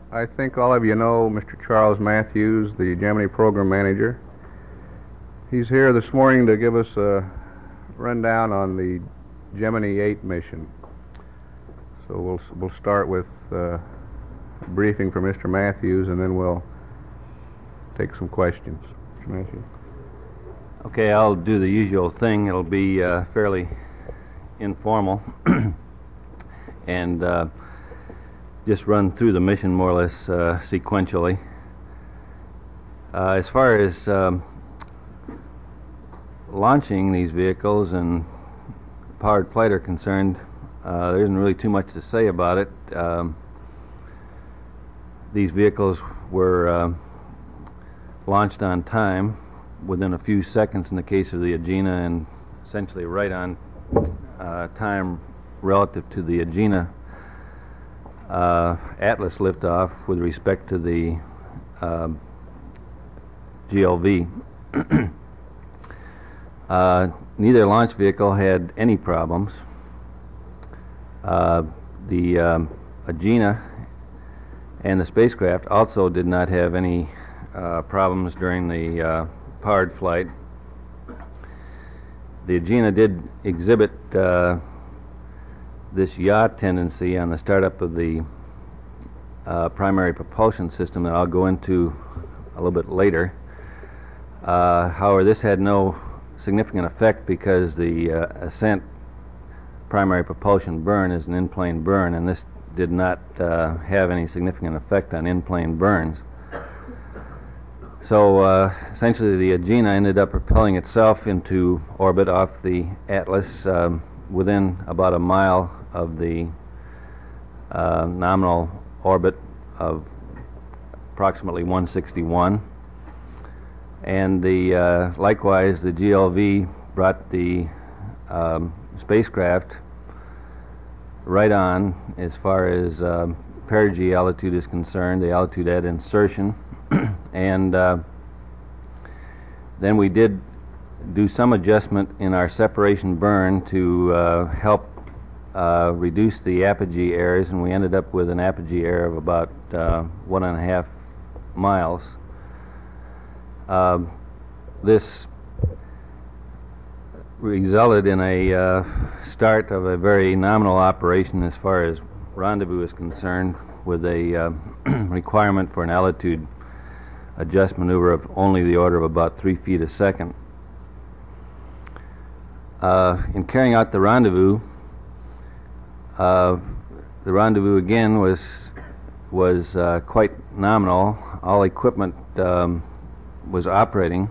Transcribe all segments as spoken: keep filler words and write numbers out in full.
I think all of you know Mister Charles Matthews, the Gemini Program Manager. He's here this morning to give us a rundown on the Gemini eight mission. So we'll we'll start with uh, a briefing from Mister Matthews, and then we'll take some questions. Mister Matthews. Okay, I'll do the usual thing. It'll be uh, fairly informal, and uh, just run through the mission more or less uh, sequentially. Uh, as far as um, launching these vehicles and powered flight are concerned, uh, there isn't really too much to say about it. Um, these vehicles were uh, launched on time, within a few seconds in the case of the Agena, and essentially right on uh, time relative to the Agena uh, Atlas liftoff with respect to the uh, G L V. uh, neither launch vehicle had any problems. Uh, the um, Agena and the spacecraft also did not have any uh, problems during the uh, powered flight. The Agena did exhibit uh, this yaw tendency on the startup of the uh, primary propulsion system that I'll go into a little bit later. Uh, however, this had no significant effect because the uh, ascent primary propulsion burn is an in-plane burn, and this did not uh, have any significant effect on in-plane burns. So uh, essentially the Agena ended up propelling itself into orbit off the Atlas um, within about a mile of the uh, nominal orbit of approximately one sixty-one. And the uh, likewise the G L V brought the um, spacecraft right on as far as um, perigee altitude is concerned, the altitude at insertion. And uh, then we did do some adjustment in our separation burn to uh, help uh, reduce the apogee errors, and we ended up with an apogee error of about uh, one and a half miles. Uh, this resulted in a uh, start of a very nominal operation as far as rendezvous is concerned, with a uh, requirement for an altitude adjust maneuver of only the order of about three feet a second. Uh, in carrying out the rendezvous, uh, the rendezvous again was was uh, quite nominal. All equipment um, was operating.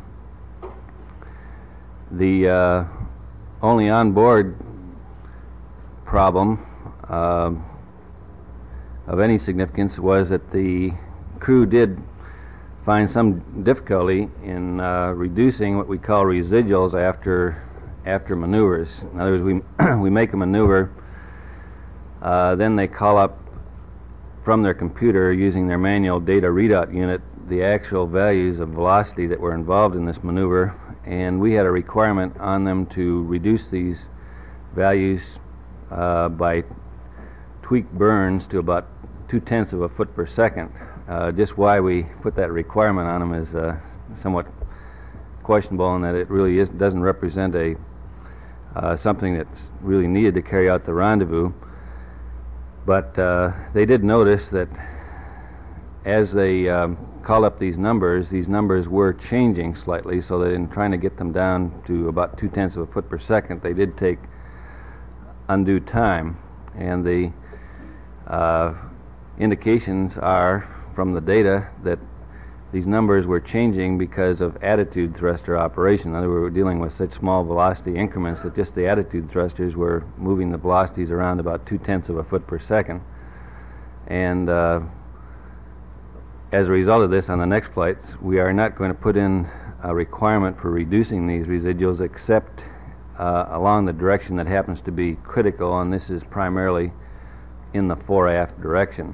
The uh, only onboard problem uh, of any significance was that the crew did find some difficulty in uh, reducing what we call residuals after after maneuvers. In other words, we we make a maneuver, uh, then they call up from their computer using their manual data readout unit the actual values of velocity that were involved in this maneuver, and we had a requirement on them to reduce these values uh, by tweak burns to about two-tenths of a foot per second. Uh, just why we put that requirement on them is uh, somewhat questionable, in that it really is, doesn't represent a uh, something that's really needed to carry out the rendezvous. But uh, they did notice that as they um, called up these numbers, these numbers were changing slightly, so that in trying to get them down to about two-tenths of a foot per second, they did take undue time. And the uh, indications are from the data that these numbers were changing because of attitude thruster operation. In other words, we were dealing with such small velocity increments that just the attitude thrusters were moving the velocities around about two-tenths of a foot per second. And uh, as a result of this, on the next flights, we are not going to put in a requirement for reducing these residuals except uh, along the direction that happens to be critical, and this is primarily in the fore-aft direction.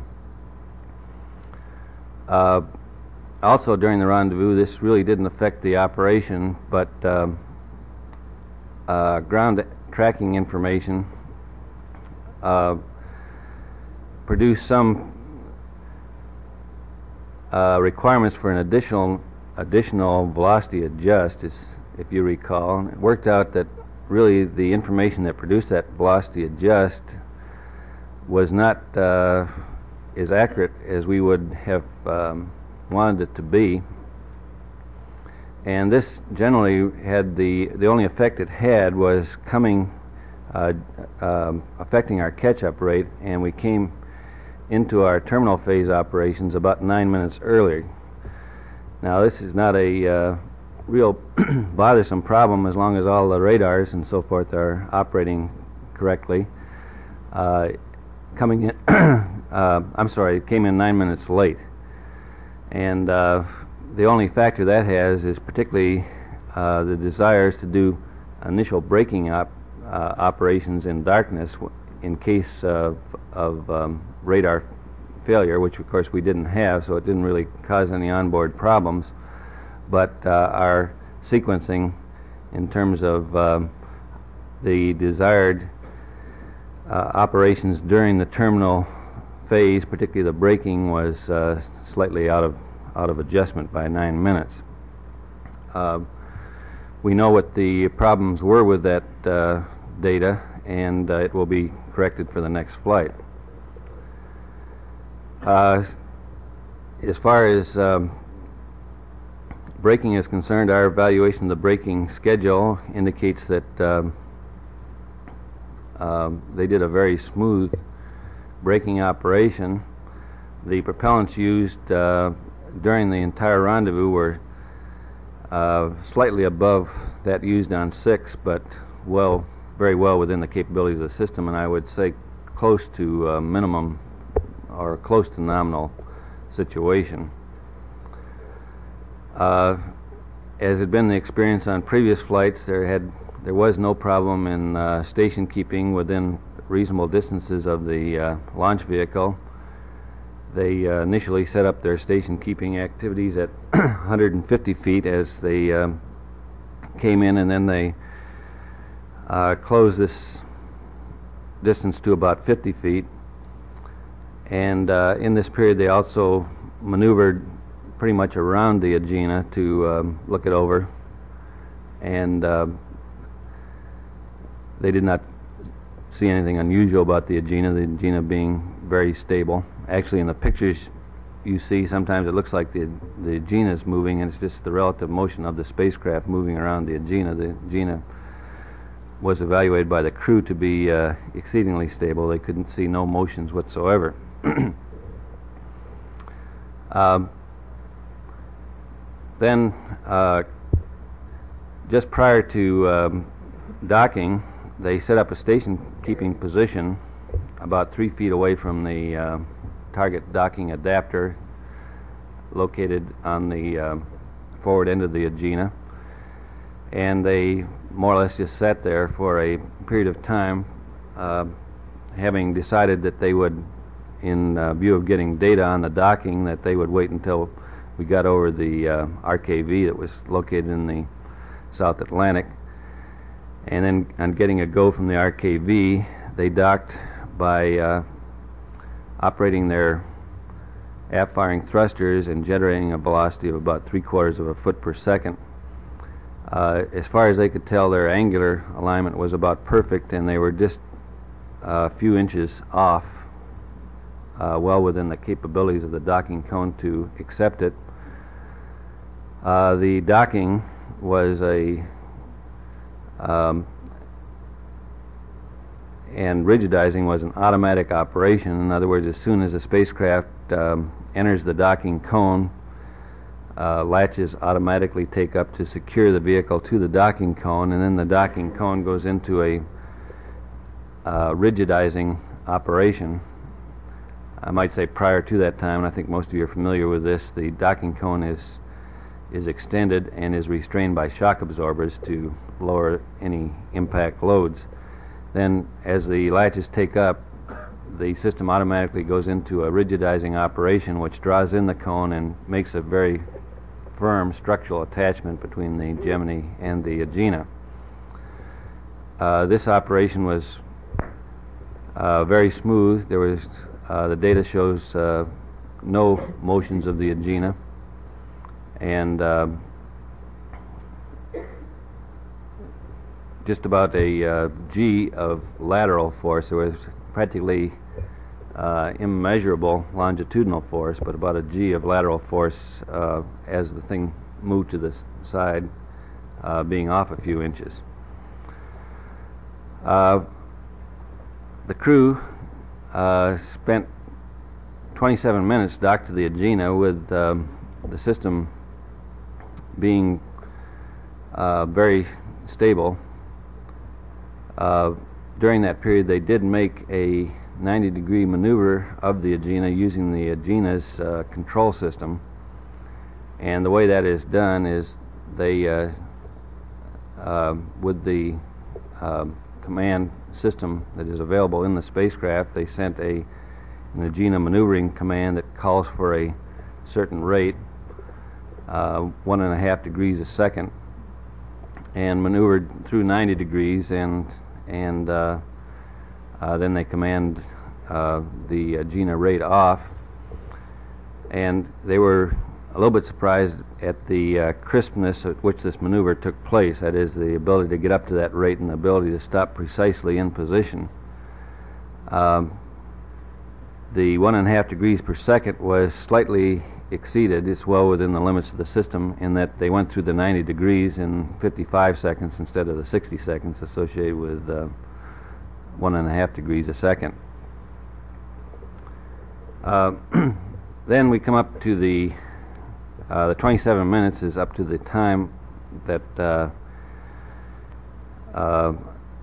Uh, also during the rendezvous, this really didn't affect the operation, but um, uh, ground tracking information uh, produced some uh, requirements for an additional additional velocity adjust, is, if you recall. And it worked out that really the information that produced that velocity adjust was not uh, as accurate as we would have um, wanted it to be. And this generally had the, the only effect it had was coming, uh, um, affecting our catch-up rate, and we came into our terminal phase operations about nine minutes earlier. Now this is not a uh, real bothersome problem as long as all the radars and so forth are operating correctly. Uh, coming in, uh, I'm sorry, it came in nine minutes late. And uh, the only factor that has is particularly uh, the desires to do initial braking op uh, operations in darkness w in case of, of um, radar failure, which of course we didn't have, so it didn't really cause any onboard problems. But uh, our sequencing in terms of um, the desired uh, operations during the terminal phase, particularly the braking, was uh, slightly out of out of adjustment by nine minutes. Uh, we know what the problems were with that uh, data, and uh, it will be corrected for the next flight. Uh, as far as um, braking is concerned, our evaluation of the braking schedule indicates that um, um, they did a very smooth braking operation. The propellants used uh, during the entire rendezvous were uh, slightly above that used on six, but well, very well within the capabilities of the system, and I would say close to uh, minimum or close to nominal situation. Uh, as had been the experience on previous flights, there had there was no problem in uh, station keeping within reasonable distances of the uh, launch vehicle. They uh, initially set up their station keeping activities at one hundred fifty feet as they um, came in, and then they uh, closed this distance to about fifty feet. And uh, in this period they also maneuvered pretty much around the Agena to um, look it over, and uh, they did not see anything unusual about the Agena, the Agena being very stable. Actually, in the pictures you see, sometimes it looks like the the Agena is moving, and it's just the relative motion of the spacecraft moving around the Agena. The Agena was evaluated by the crew to be uh, exceedingly stable. They couldn't see no motions whatsoever. um, then, uh, just prior to um, docking, they set up a station keeping position about three feet away from the uh, target docking adapter located on the uh, forward end of the Agena, and they more or less just sat there for a period of time, uh, having decided that they would, in uh, view of getting data on the docking, that they would wait until we got over the uh, R K V that was located in the South Atlantic, and then on getting a go from the R K V, they docked by uh, operating their aft-firing thrusters and generating a velocity of about three quarters of a foot per second. Uh, as far as they could tell, their angular alignment was about perfect, and they were just a few inches off, uh, well within the capabilities of the docking cone to accept it. Uh, the docking was a um, and rigidizing was an automatic operation. In other words, as soon as the spacecraft um, enters the docking cone, uh, latches automatically take up to secure the vehicle to the docking cone, and then the docking cone goes into a uh, rigidizing operation. I might say prior to that time, and I think most of you are familiar with this, the docking cone is is extended and is restrained by shock absorbers to lower any impact loads. Then as the latches take up, the system automatically goes into a rigidizing operation, which draws in the cone and makes a very firm structural attachment between the Gemini and the Agena. Uh, this operation was uh, very smooth. There was uh, the data shows uh, no motions of the Agena, and uh, just about a uh, G of lateral force. There was practically uh, immeasurable longitudinal force, but about a G of lateral force uh, as the thing moved to the s- side, uh, being off a few inches. Uh, the crew uh, spent twenty-seven minutes docked to the Agena with um, the system being uh, very stable. Uh, during that period, they did make a ninety degree maneuver of the Agena using the Agena's uh, control system. And the way that is done is they, uh, uh, with the uh, command system that is available in the spacecraft, they sent a, an Agena maneuvering command that calls for a certain rate, uh, one and a half degrees a second, and maneuvered through ninety degrees, and and uh, uh, then they command uh, the Agena rate off, and they were a little bit surprised at the uh, crispness at which this maneuver took place. That is, the ability to get up to that rate and the ability to stop precisely in position. Um, the one and a half degrees per second was slightly exceeded. It's well within the limits of the system in that they went through the ninety degrees in fifty-five seconds instead of the sixty seconds associated with uh, one and a half degrees a second. Uh, then we come up to the uh, the twenty-seven minutes is up to the time that uh, uh,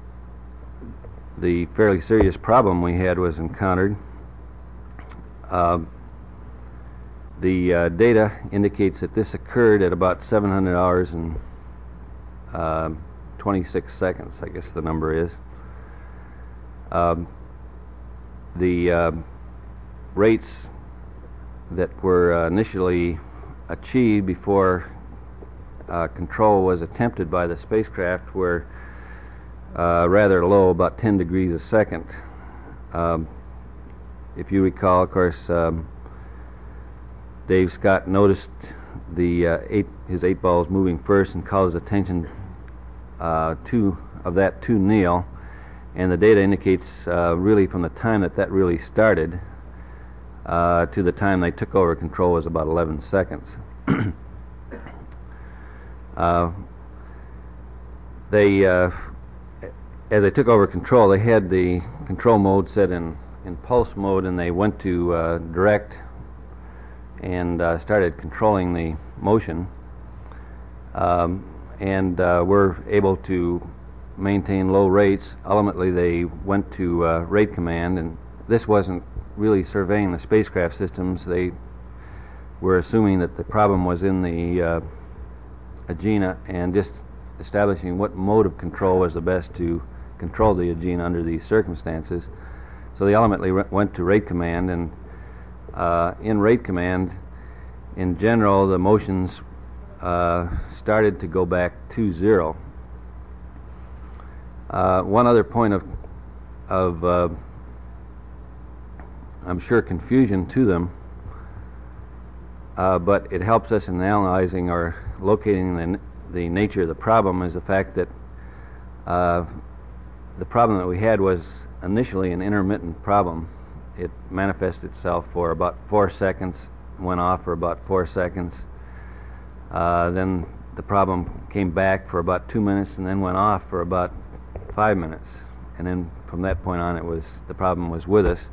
the fairly serious problem we had was encountered. Uh, The uh, data indicates that this occurred at about seven hundred hours and uh, twenty-six seconds, I guess the number is. Um, the uh, rates that were uh, initially achieved before uh, control was attempted by the spacecraft were uh, rather low, about ten degrees a second. Um, if you recall, of course, um, Dave Scott noticed the uh, eight, his eight balls moving first and called his attention uh, to of that to Neil, and the data indicates uh, really from the time that that really started uh, to the time they took over control was about eleven seconds. uh, they, uh, as they took over control, they had the control mode set in in pulse mode, and they went to uh, direct and uh, started controlling the motion, um, and uh, were able to maintain low rates. Ultimately, they went to uh, rate command, and this wasn't really surveying the spacecraft systems. They were assuming that the problem was in the uh, Agena and just establishing what mode of control was the best to control the Agena under these circumstances. So they ultimately went to rate command, and Uh, in rate command, in general, the motions uh, started to go back to zero. Uh, one other point of, of uh, I'm sure, confusion to them, uh, but it helps us in analyzing or locating the, the nature of the problem, is the fact that uh, the problem that we had was initially an intermittent problem. It manifested itself for about four seconds, went off for about four seconds. Uh, then the problem came back for about two minutes and then went off for about five minutes. And then from that point on, it was the problem was with us.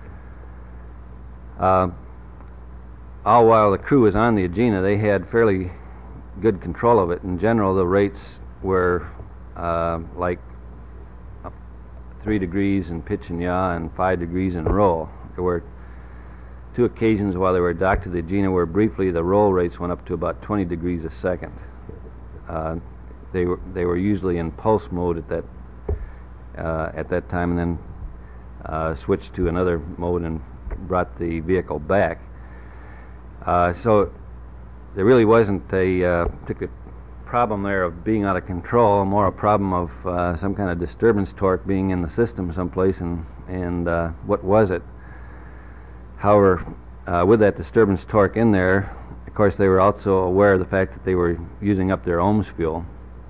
Uh, all while the crew was on the Agena, they had fairly good control of it. In general, the rates were uh, like three degrees in pitch and yaw and five degrees in roll. There were two occasions while they were docked to the Agena where briefly the roll rates went up to about twenty degrees a second. Uh, they were they were usually in pulse mode at that uh, at that time, and then uh, switched to another mode and brought the vehicle back. Uh, so there really wasn't a uh, particular problem there of being out of control, more a problem of uh, some kind of disturbance torque being in the system someplace, and and uh, what was it. However, uh, with that disturbance torque in there, of course, they were also aware of the fact that they were using up their ohms fuel.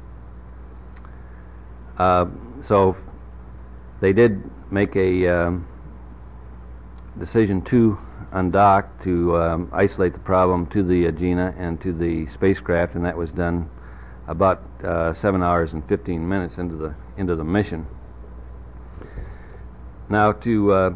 Uh, so they did make a um, decision to undock to um, isolate the problem to the Agena and to the spacecraft, and that was done about uh, seven hours and fifteen minutes into the into the mission. Now to uh,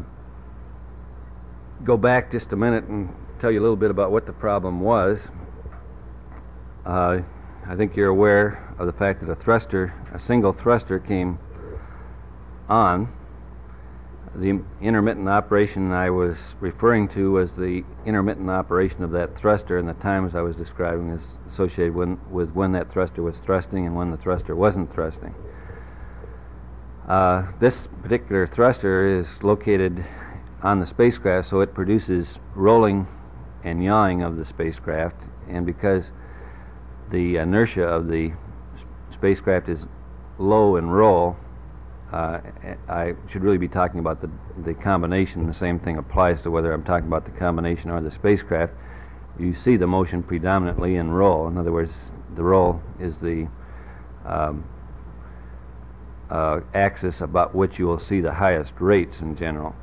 go back just a minute and tell you a little bit about what the problem was. Uh, I think you're aware of the fact that a thruster, a single thruster came on. The intermittent operation I was referring to was the intermittent operation of that thruster, and the times I was describing is associated when, with when that thruster was thrusting and when the thruster wasn't thrusting. Uh, this particular thruster is located on the spacecraft, so it produces rolling and yawing of the spacecraft, and because the inertia of the sp spacecraft is low in roll, uh, I should really be talking about the, the combination. The same thing applies to whether I'm talking about the combination or the spacecraft. You see the motion predominantly in roll. In other words, the roll is the um, uh, axis about which you will see the highest rates in general.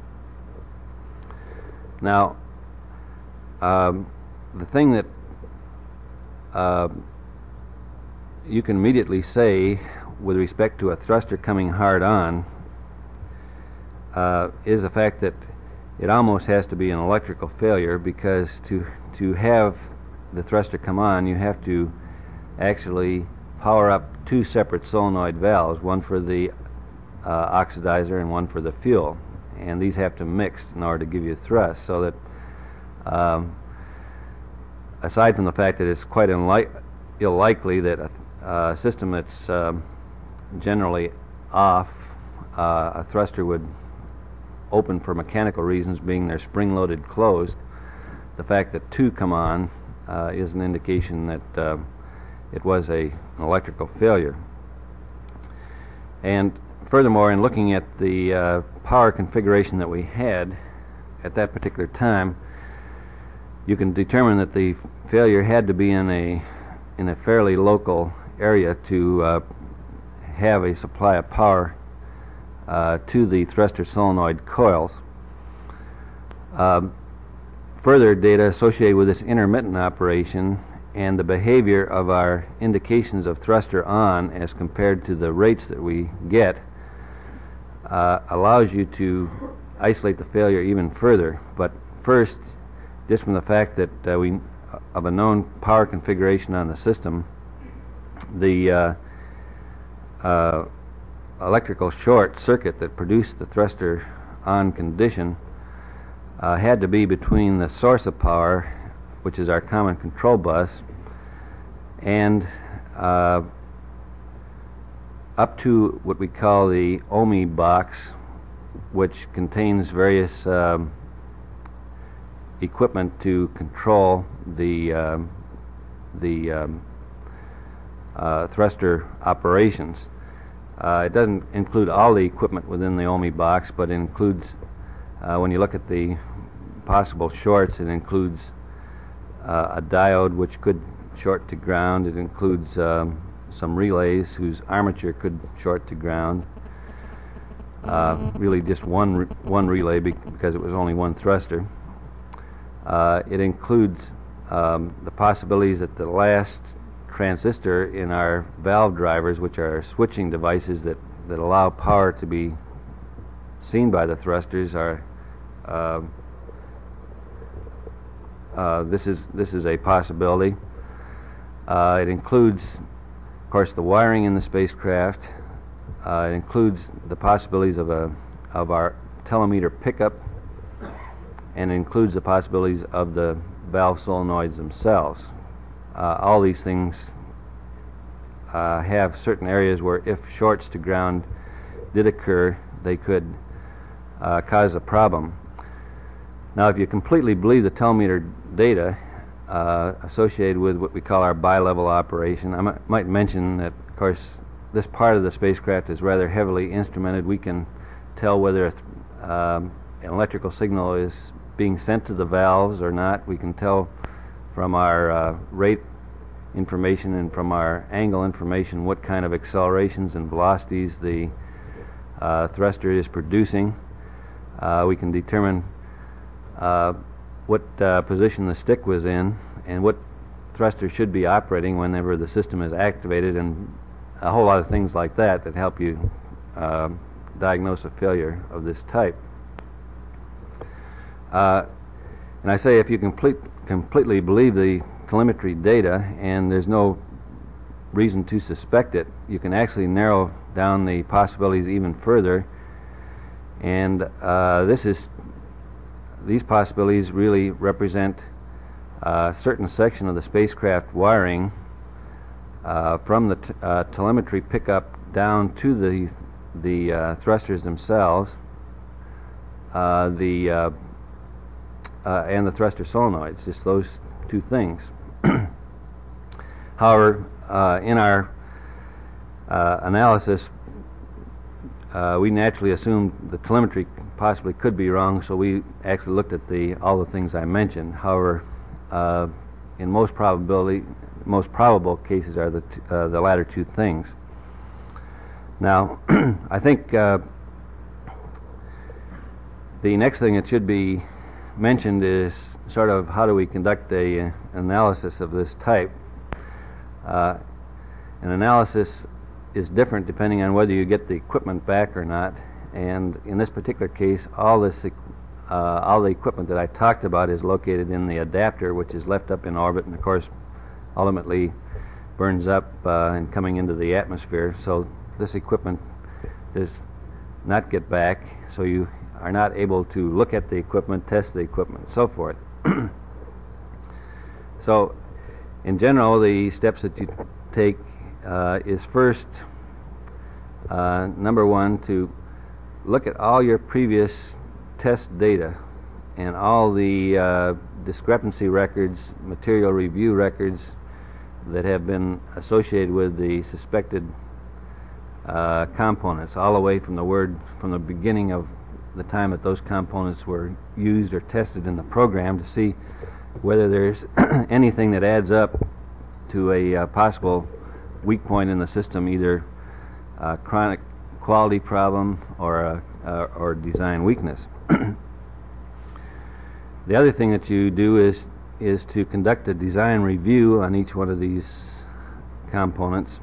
Now, um, the thing that uh, you can immediately say with respect to a thruster coming hard on uh, is the fact that it almost has to be an electrical failure, because to to have the thruster come on, you have to actually power up two separate solenoid valves, one for the uh, oxidizer and one for the fuel, and these have to mix in order to give you thrust, so that um, aside from the fact that it's quite unli unlikely that a, a system that's um, generally off, uh, a thruster would open for mechanical reasons, being they're spring-loaded closed. The fact that two come on uh, is an indication that uh, it was a, an electrical failure. And furthermore, in looking at the uh, power configuration that we had at that particular time, you can determine that the failure had to be in a in a fairly local area to uh, have a supply of power uh, to the thruster solenoid coils. Um, further data associated with this intermittent operation and the behavior of our indications of thruster on as compared to the rates that we get uh, allows you to isolate the failure even further. But first, just from the fact that uh, we of a known power configuration on the system, the uh, uh, electrical short circuit that produced the thruster on condition uh, had to be between the source of power, which is our common control bus, and uh, up to what we call the ohmie box, which contains various um, equipment to control the um, the um, uh, thruster operations. Uh, it doesn't include all the equipment within the ohmie box, but it includes, uh, when you look at the possible shorts, it includes uh, a diode which could short to ground. It includes um, some relays whose armature could short to ground. Uh, really just one re one relay be because it was only one thruster. Uh, it includes um, the possibilities that the last transistor in our valve drivers, which are switching devices that, that allow power to be seen by the thrusters, are uh, uh, this is this is a possibility. Uh, it includes, of course, the wiring in the spacecraft. Uh, it includes the possibilities of a of our telemeter pickup, and it includes the possibilities of the valve solenoids themselves. Uh, all these things uh, have certain areas where if shorts to ground did occur, they could uh, cause a problem. Now, if you completely believe the telemeter data uh, associated with what we call our bi-level operation, I might mention that, of course, this part of the spacecraft is rather heavily instrumented. We can tell whether um, an electrical signal is being sent to the valves or not. We can tell from our uh, rate information and from our angle information what kind of accelerations and velocities the uh, thruster is producing. Uh, we can determine uh, what uh, position the stick was in and what thruster should be operating whenever the system is activated, and a whole lot of things like that that help you uh, diagnose a failure of this type. Uh, and I say if you complete, completely believe the telemetry data and there's no reason to suspect it, you can actually narrow down the possibilities even further. And uh, this is these possibilities really represent a certain section of the spacecraft wiring uh, from the t uh, telemetry pickup down to the the uh, thrusters themselves, uh, the uh, uh, and the thruster solenoids. Just those two things. However, uh, in our uh, analysis, uh, we naturally assumed the telemetry possibly could be wrong, so we actually looked at the all the things I mentioned. However, uh, in most probability, most probable cases are the t uh, the latter two things. Now, I think uh, the next thing that should be mentioned is sort of how do we conduct a uh, analysis of this type. Uh, an analysis is different depending on whether you get the equipment back or not, and in this particular case, all this uh, all the equipment that I talked about is located in the adapter, which is left up in orbit and of course ultimately burns up uh, and coming into the atmosphere. So this equipment does not get back, so you are not able to look at the equipment, test the equipment, and so forth. So in general, the steps that you take uh, is first, uh, number one, to look at all your previous test data and all the uh, discrepancy records, material review records that have been associated with the suspected uh, components, all the way from the word from the beginning of the time that those components were used or tested in the program, to see whether there's anything that adds up to a uh, possible weak point in the system, either a chronic quality problem or a, uh, or design weakness. The other thing that you do is is to conduct a design review on each one of these components.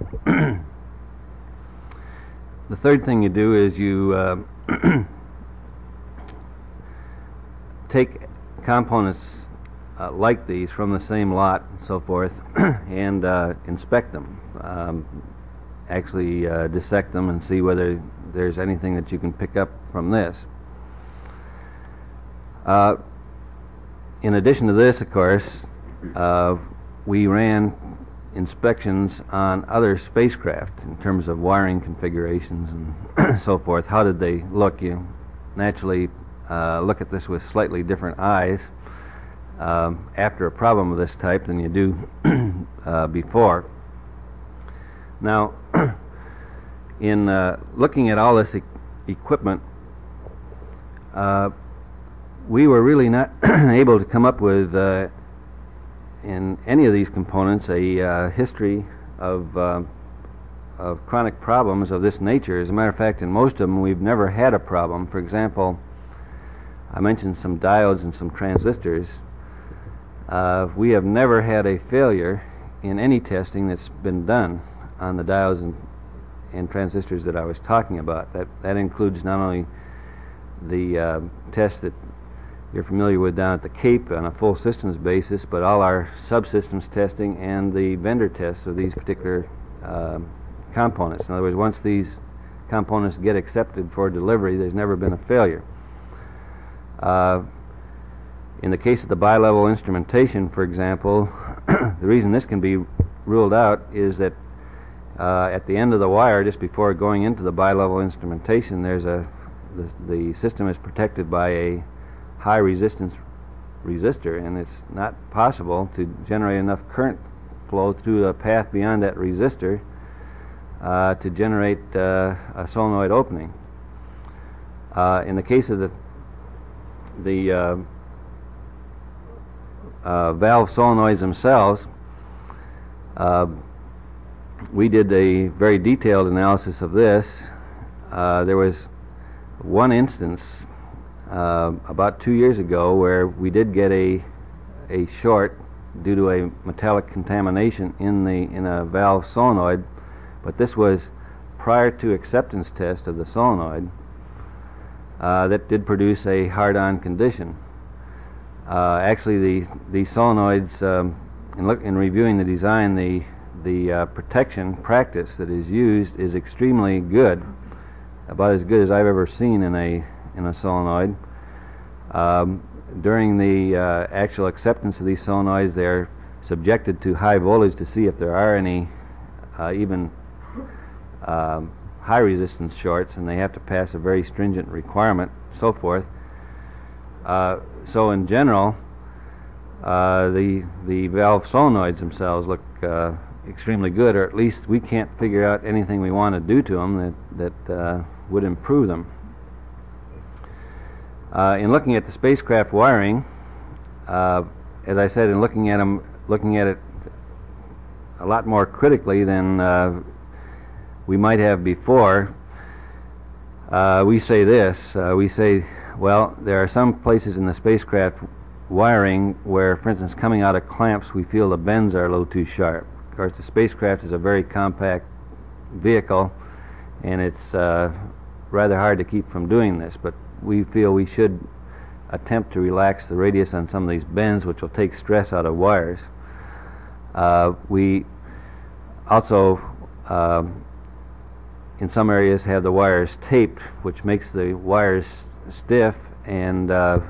The third thing you do is you uh, take components uh, like these from the same lot and so forth and uh, inspect them, um, actually uh, dissect them and see whether there's anything that you can pick up from this. Uh, in addition to this, of course, uh, we ran inspections on other spacecraft in terms of wiring configurations and so forth. How did they look? You naturally uh, look at this with slightly different eyes um, after a problem of this type than you do uh, before. Now, in uh, looking at all this e equipment, uh, we were really not able to come up with uh, in any of these components a uh, history of, uh, of chronic problems of this nature. As a matter of fact, in most of them we've never had a problem. For example, I mentioned some diodes and some transistors. Uh, we have never had a failure in any testing that's been done on the diodes and, and transistors that I was talking about. That, that includes not only the uh, tests that you're familiar with down at the Cape on a full systems basis, but all our subsystems testing and the vendor tests of these particular uh, components. In other words, once these components get accepted for delivery, there's never been a failure. Uh, in the case of the bilevel instrumentation, for example, the reason this can be ruled out is that uh, at the end of the wire, just before going into the bilevel instrumentation, there's a the, the system is protected by a high resistance resistor, and it's not possible to generate enough current flow through a path beyond that resistor uh, to generate uh, a solenoid opening. Uh, in the case of the the uh, uh, valve solenoids themselves, uh, we did a very detailed analysis of this. Uh, there was one instance uh, about two years ago where we did get a a short due to a metallic contamination in the in a valve solenoid, but this was prior to acceptance test of the solenoid. Uh, that did produce a hard-on condition. Uh, actually, the these solenoids, um, in look in reviewing the design, the the uh, protection practice that is used is extremely good, about as good as I've ever seen in a in a solenoid. Um, during the uh, actual acceptance of these solenoids, they're subjected to high voltage to see if there are any uh, even um, high resistance shorts, and they have to pass a very stringent requirement, so forth. Uh, so in general, uh, the the valve solenoids themselves look uh, extremely good, or at least we can't figure out anything we want to do to them that, that uh, would improve them. Uh, in looking at the spacecraft wiring, uh, as I said, in looking at them, looking at it a lot more critically than uh, we might have before, uh, we say this, uh, we say, well, there are some places in the spacecraft wiring where, for instance, coming out of clamps, we feel the bends are a little too sharp. Of course, the spacecraft is a very compact vehicle, and it's uh, rather hard to keep from doing this, but we feel we should attempt to relax the radius on some of these bends, which will take stress out of wires. Uh, we also, uh, in some areas, have the wires taped, which makes the wires stiff, and uh,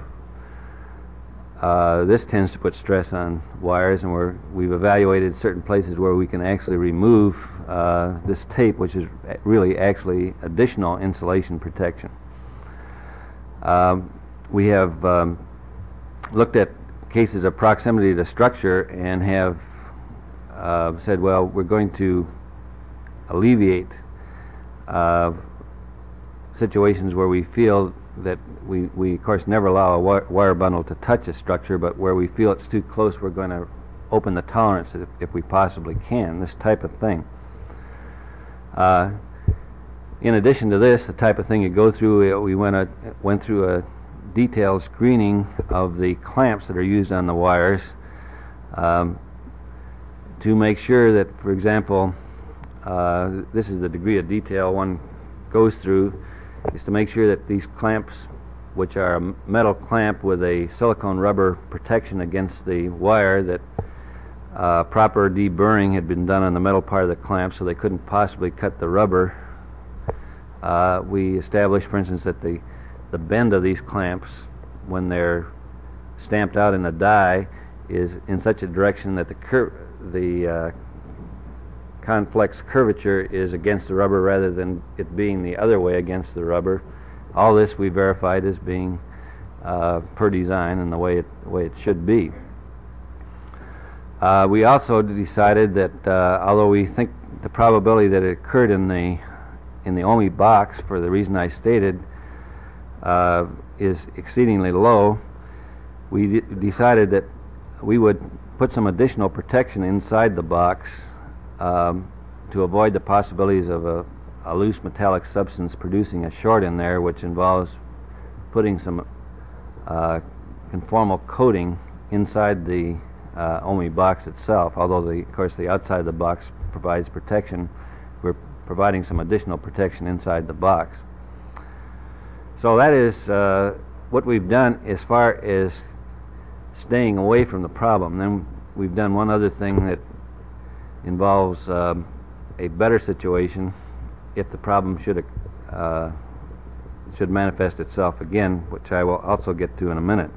uh, this tends to put stress on wires, and we're, we've evaluated certain places where we can actually remove uh, this tape, which is really actually additional insulation protection. Um, we have um, looked at cases of proximity to structure and have uh, said, well, we're going to alleviate uh, situations where we feel that we, we of course never allow a wi wire bundle to touch a structure, but where we feel it's too close, we're going to open the tolerance if, if we possibly can, this type of thing. Uh, in addition to this, the type of thing you go through, we went, a, went through a detailed screening of the clamps that are used on the wires um, to make sure that, for example, uh, this is the degree of detail one goes through, is to make sure that these clamps, which are a metal clamp with a silicone rubber protection against the wire, that uh, proper deburring had been done on the metal part of the clamp so they couldn't possibly cut the rubber. Uh, we established, for instance, that the, the bend of these clamps, when they're stamped out in a die, is in such a direction that the, cur the uh, conflex curvature is against the rubber rather than it being the other way against the rubber. All this we verified as being uh, per design and the way it, the way it should be. Uh, we also decided that uh, although we think the probability that it occurred in the in the O M I box, for the reason I stated, uh, is exceedingly low, we decided that we would put some additional protection inside the box um, to avoid the possibilities of a, a loose metallic substance producing a short in there, which involves putting some uh, conformal coating inside the uh, O M I box itself. Although, the, of course, the outside of the box provides protection, we're providing some additional protection inside the box. So that is uh, what we've done as far as staying away from the problem. Then we've done one other thing that involves um, a better situation if the problem should uh, should manifest itself again, which I will also get to in a minute.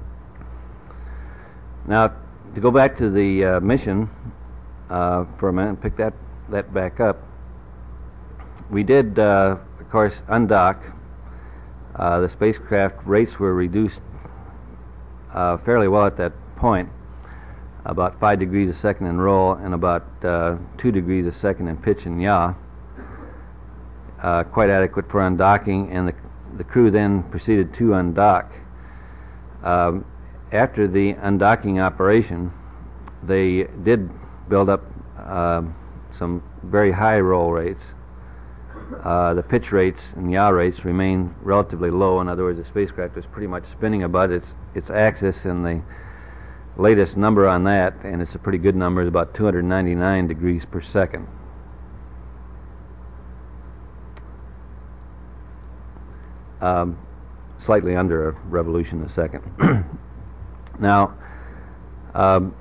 Now, to go back to the uh, mission uh, for a minute and pick that that back up, we did, uh, of course, undock. Uh, the spacecraft rates were reduced uh, fairly well at that point, about five degrees a second in roll and about uh, two degrees a second in pitch and yaw. Uh, quite adequate for undocking, and the, the crew then proceeded to undock. Um, after the undocking operation, they did build up uh, some very high roll rates. Uh, the pitch rates and yaw rates remain relatively low. In other words, the spacecraft was pretty much spinning about its its axis, and the latest number on that, and it's a pretty good number, is about two hundred ninety-nine degrees per second. Um, slightly under a revolution a second. Now, um,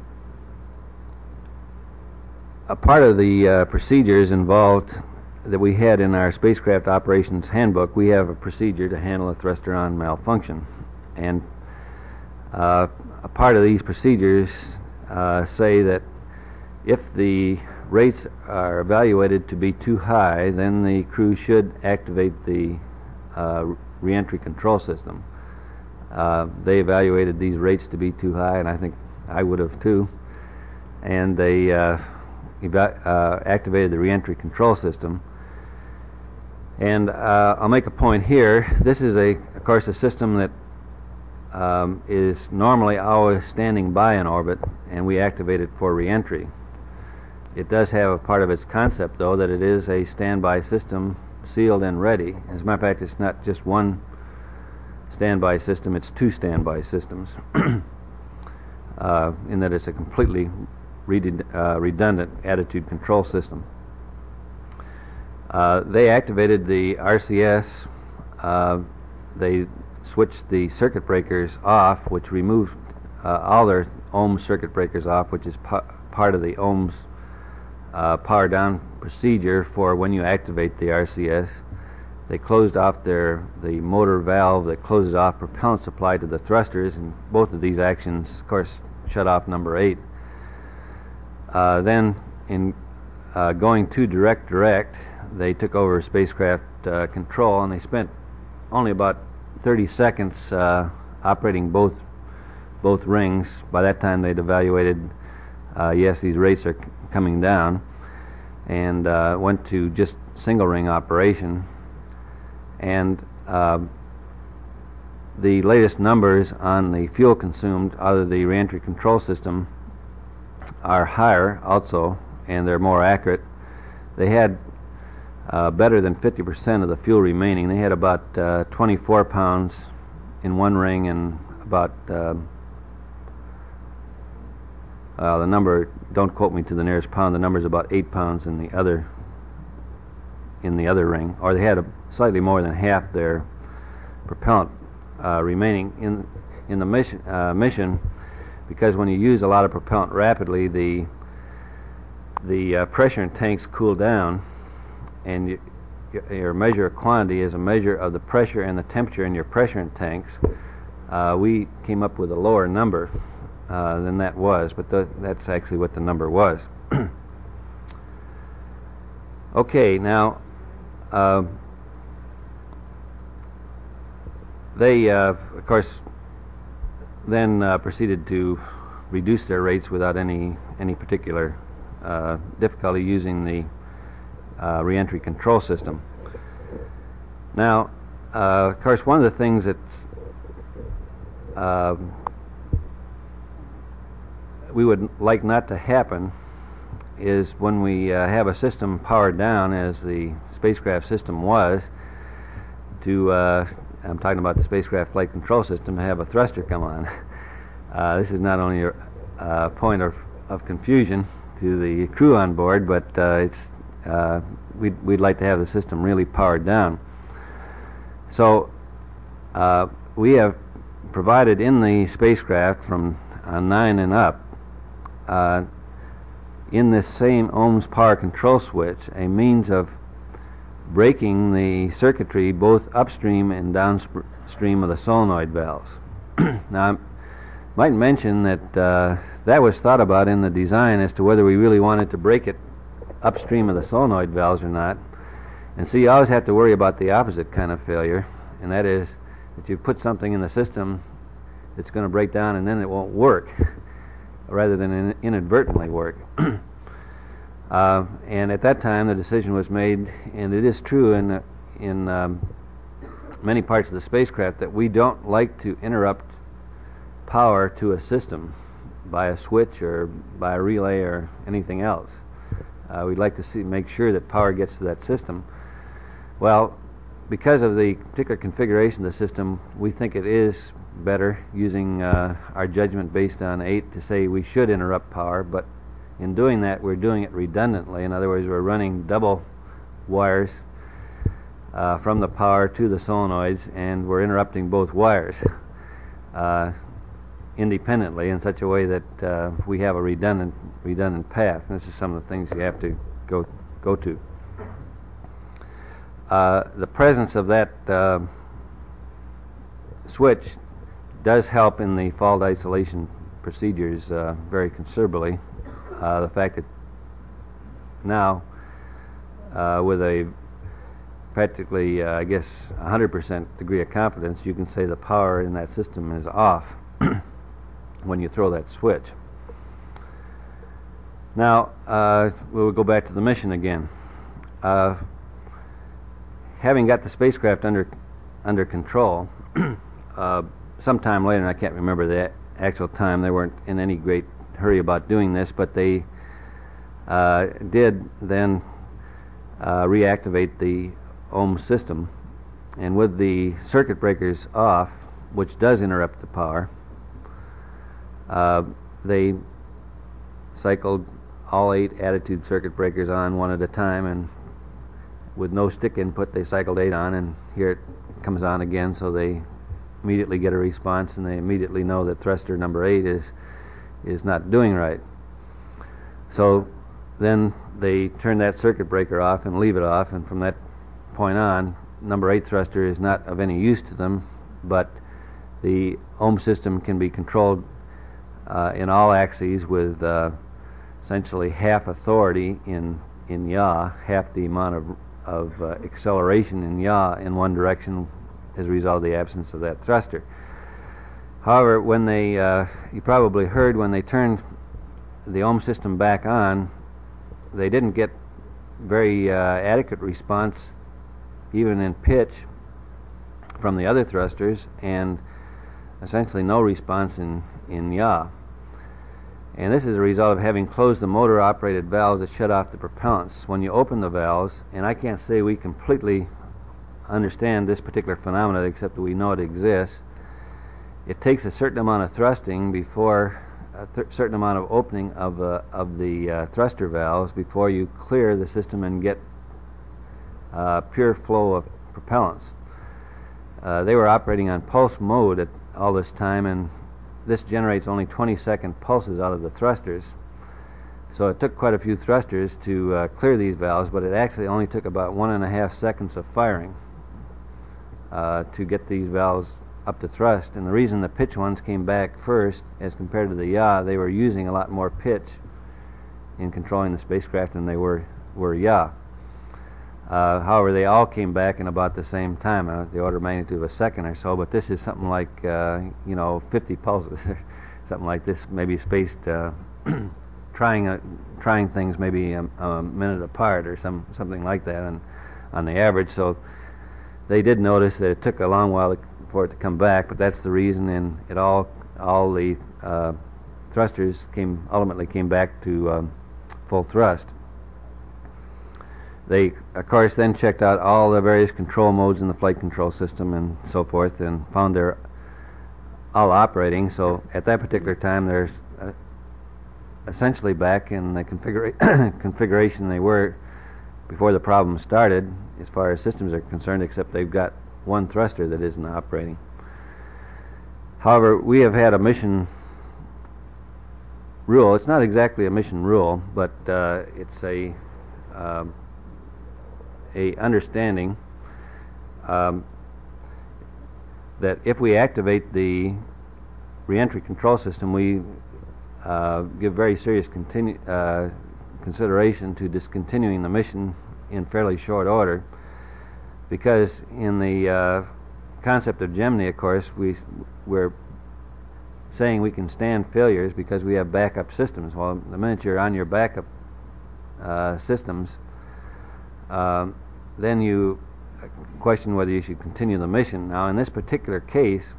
a part of the uh, procedures involved that we had in our spacecraft operations handbook, we have a procedure to handle a thruster-on malfunction. And uh, a part of these procedures uh, say that if the rates are evaluated to be too high, then the crew should activate the uh, reentry control system. Uh, they evaluated these rates to be too high, and I think I would have too. And they uh, eva uh, activated the reentry control system. And uh, I'll make a point here. This is, a, of course, a system that um, is normally always standing by in orbit, and we activate it for reentry. It does have a part of its concept, though, that it is a standby system, sealed and ready. As a matter of fact, it's not just one standby system, it's two standby systems, uh, in that it's a completely redund uh, redundant attitude control system. Uh, they activated the R C S. Uh, they switched the circuit breakers off, which removed uh, all their ohms circuit breakers off, which is pa part of the ohms uh, power down procedure for when you activate the R C S. They closed off their the motor valve that closes off propellant supply to the thrusters, and both of these actions, of course, shut off number eight. Uh, then, in uh, going to direct direct, they took over spacecraft uh, control, and they spent only about thirty seconds uh, operating both both rings. By that time, they'd evaluated, uh, yes, these rates are c coming down, and uh, went to just single ring operation. And uh, the latest numbers on the fuel consumed out of the reentry control system are higher also, and they're more accurate. They had uh, better than fifty percent of the fuel remaining. They had about uh, twenty-four pounds in one ring, and about uh, uh, the number, don't quote me to the nearest pound, the number is about eight pounds in the other in the other ring, or they had a slightly more than half their propellant uh, remaining in in the mission uh, mission because when you use a lot of propellant rapidly, the the uh, pressure in tanks cool down, and you, your measure of quantity is a measure of the pressure and the temperature in your pressure in tanks. Uh, we came up with a lower number uh, than that was, but the, that's actually what the number was. Okay, now uh, they, uh, of course, then uh, proceeded to reduce their rates without any any particular uh, difficulty using the uh, reentry control system. Now, uh, of course, one of the things that uh, we would like not to happen is when we uh, have a system powered down, as the spacecraft system was, to uh, I'm talking about the spacecraft flight control system, to have a thruster come on. Uh, this is not only a uh, point of, of confusion to the crew on board, but uh, it's uh, we'd, we'd like to have the system really powered down. So uh, we have provided in the spacecraft from uh, nine and up, uh, in this same ohms power control switch, a means of breaking the circuitry both upstream and downstream of the solenoid valves. Now, I might mention that uh, that was thought about in the design as to whether we really wanted to break it upstream of the solenoid valves or not. And so you always have to worry about the opposite kind of failure, and that is that you put something in the system that's going to break down and then it won't work, rather than in inadvertently work. uh, and at that time the decision was made, and it is true in, uh, in um, many parts of the spacecraft, that we don't like to interrupt power to a system by a switch or by a relay or anything else. Uh, we'd like to see make sure that power gets to that system. Well, because of the particular configuration of the system, we think it is better using uh, our judgment based on eight to say we should interrupt power, but in doing that we're doing it redundantly. In other words, we're running double wires uh, from the power to the solenoids, and we're interrupting both wires uh, independently in such a way that uh, we have a redundant redundant path. And this is some of the things you have to go go to. Uh, the presence of that uh, switch does help in the fault isolation procedures uh, very considerably. Uh, the fact that now, uh, with a practically, uh, I guess, one hundred percent degree of confidence, you can say the power in that system is off when you throw that switch. Now, uh, we'll go back to the mission again. Uh, having got the spacecraft under under control, uh, sometime later, and I can't remember the actual time, they weren't in any great hurry about doing this, but they uh, did then uh, reactivate the ohm system, and with the circuit breakers off, which does interrupt the power, uh, they cycled all eight attitude circuit breakers on one at a time, and with no stick input they cycled eight on, and here it comes on again, so they immediately get a response, and they immediately know that thruster number eight is is not doing right. So then they turn that circuit breaker off and leave it off, and from that point on, number eight thruster is not of any use to them, but the ohm system can be controlled uh, in all axes with uh, essentially half authority in in yaw, half the amount of of uh, acceleration in yaw in one direction as a result of the absence of that thruster. However, when they, uh, you probably heard when they turned the ohm system back on, they didn't get very uh, adequate response, even in pitch, from the other thrusters, and essentially no response in, in yaw. And this is a result of having closed the motor-operated valves that shut off the propellants. When you open the valves, and I can't say we completely understand this particular phenomenon except that we know it exists, it takes a certain amount of thrusting before a th certain amount of opening of, uh, of the uh, thruster valves before you clear the system and get uh, pure flow of propellants. Uh, they were operating on pulse mode at all this time, and this generates only twenty second pulses out of the thrusters. So it took quite a few thrusters to uh, clear these valves, but it actually only took about one and a half seconds of firing uh, to get these valves up to thrust. And the reason the pitch ones came back first as compared to the yaw, they were using a lot more pitch in controlling the spacecraft than they were, were yaw. Uh, however, they all came back in about the same time, uh, the order of magnitude of a second or so, but this is something like, uh, you know, fifty pulses, or something like this, maybe spaced, uh, trying uh, trying things maybe a, a minute apart or some something like that on, on the average. So they did notice that it took a long while to, for it to come back, but that's the reason, and it all, all the uh, thrusters came, ultimately came back to um, full thrust. They, of course, then checked out all the various control modes in the flight control system and so forth, and found they're all operating. So at that particular time, they're uh, essentially back in the configura configuration they were before the problem started, as far as systems are concerned, except they've got one thruster that isn't operating. However, we have had a mission rule. It's not exactly a mission rule, but uh, it's a uh, a understanding um, that if we activate the reentry control system, we uh, give very serious continu uh, consideration to discontinuing the mission in fairly short order, because in the uh, concept of Gemini, of course, we we're saying we can stand failures because we have backup systems. Well, the minute you're on your backup uh, systems, um, then you question whether you should continue the mission. Now, in this particular case,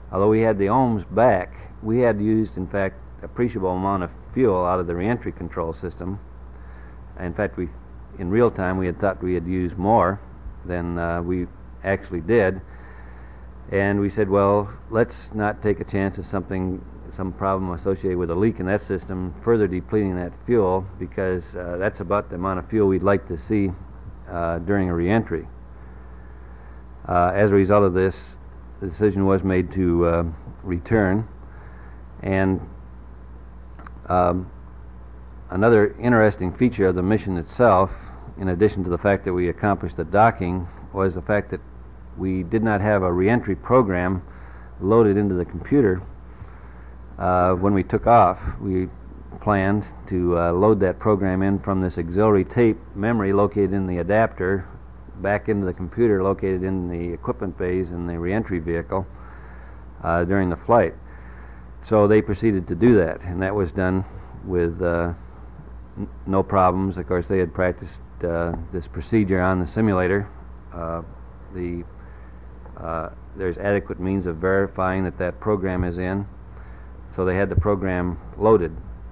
Although we had the ohms back, we had used, in fact, appreciable amount of fuel out of the reentry control system. In fact, we, in real time, we had thought we had used more than uh, we actually did. And we said, well, let's not take a chance of something, some problem associated with a leak in that system, further depleting that fuel, because uh, that's about the amount of fuel we'd like to see uh, during a reentry. Uh, as a result of this, the decision was made to uh, return. And um, another interesting feature of the mission itself, in addition to the fact that we accomplished the docking, was the fact that we did not have a reentry program loaded into the computer. Uh, when we took off, we planned to uh, load that program in from this auxiliary tape memory located in the adapter back into the computer located in the equipment bays in the reentry vehicle uh, during the flight. So they proceeded to do that, and that was done with uh, n no problems. Of course, they had practiced uh, this procedure on the simulator. Uh, the uh, there's adequate means of verifying that that program is in, so they had the program loaded.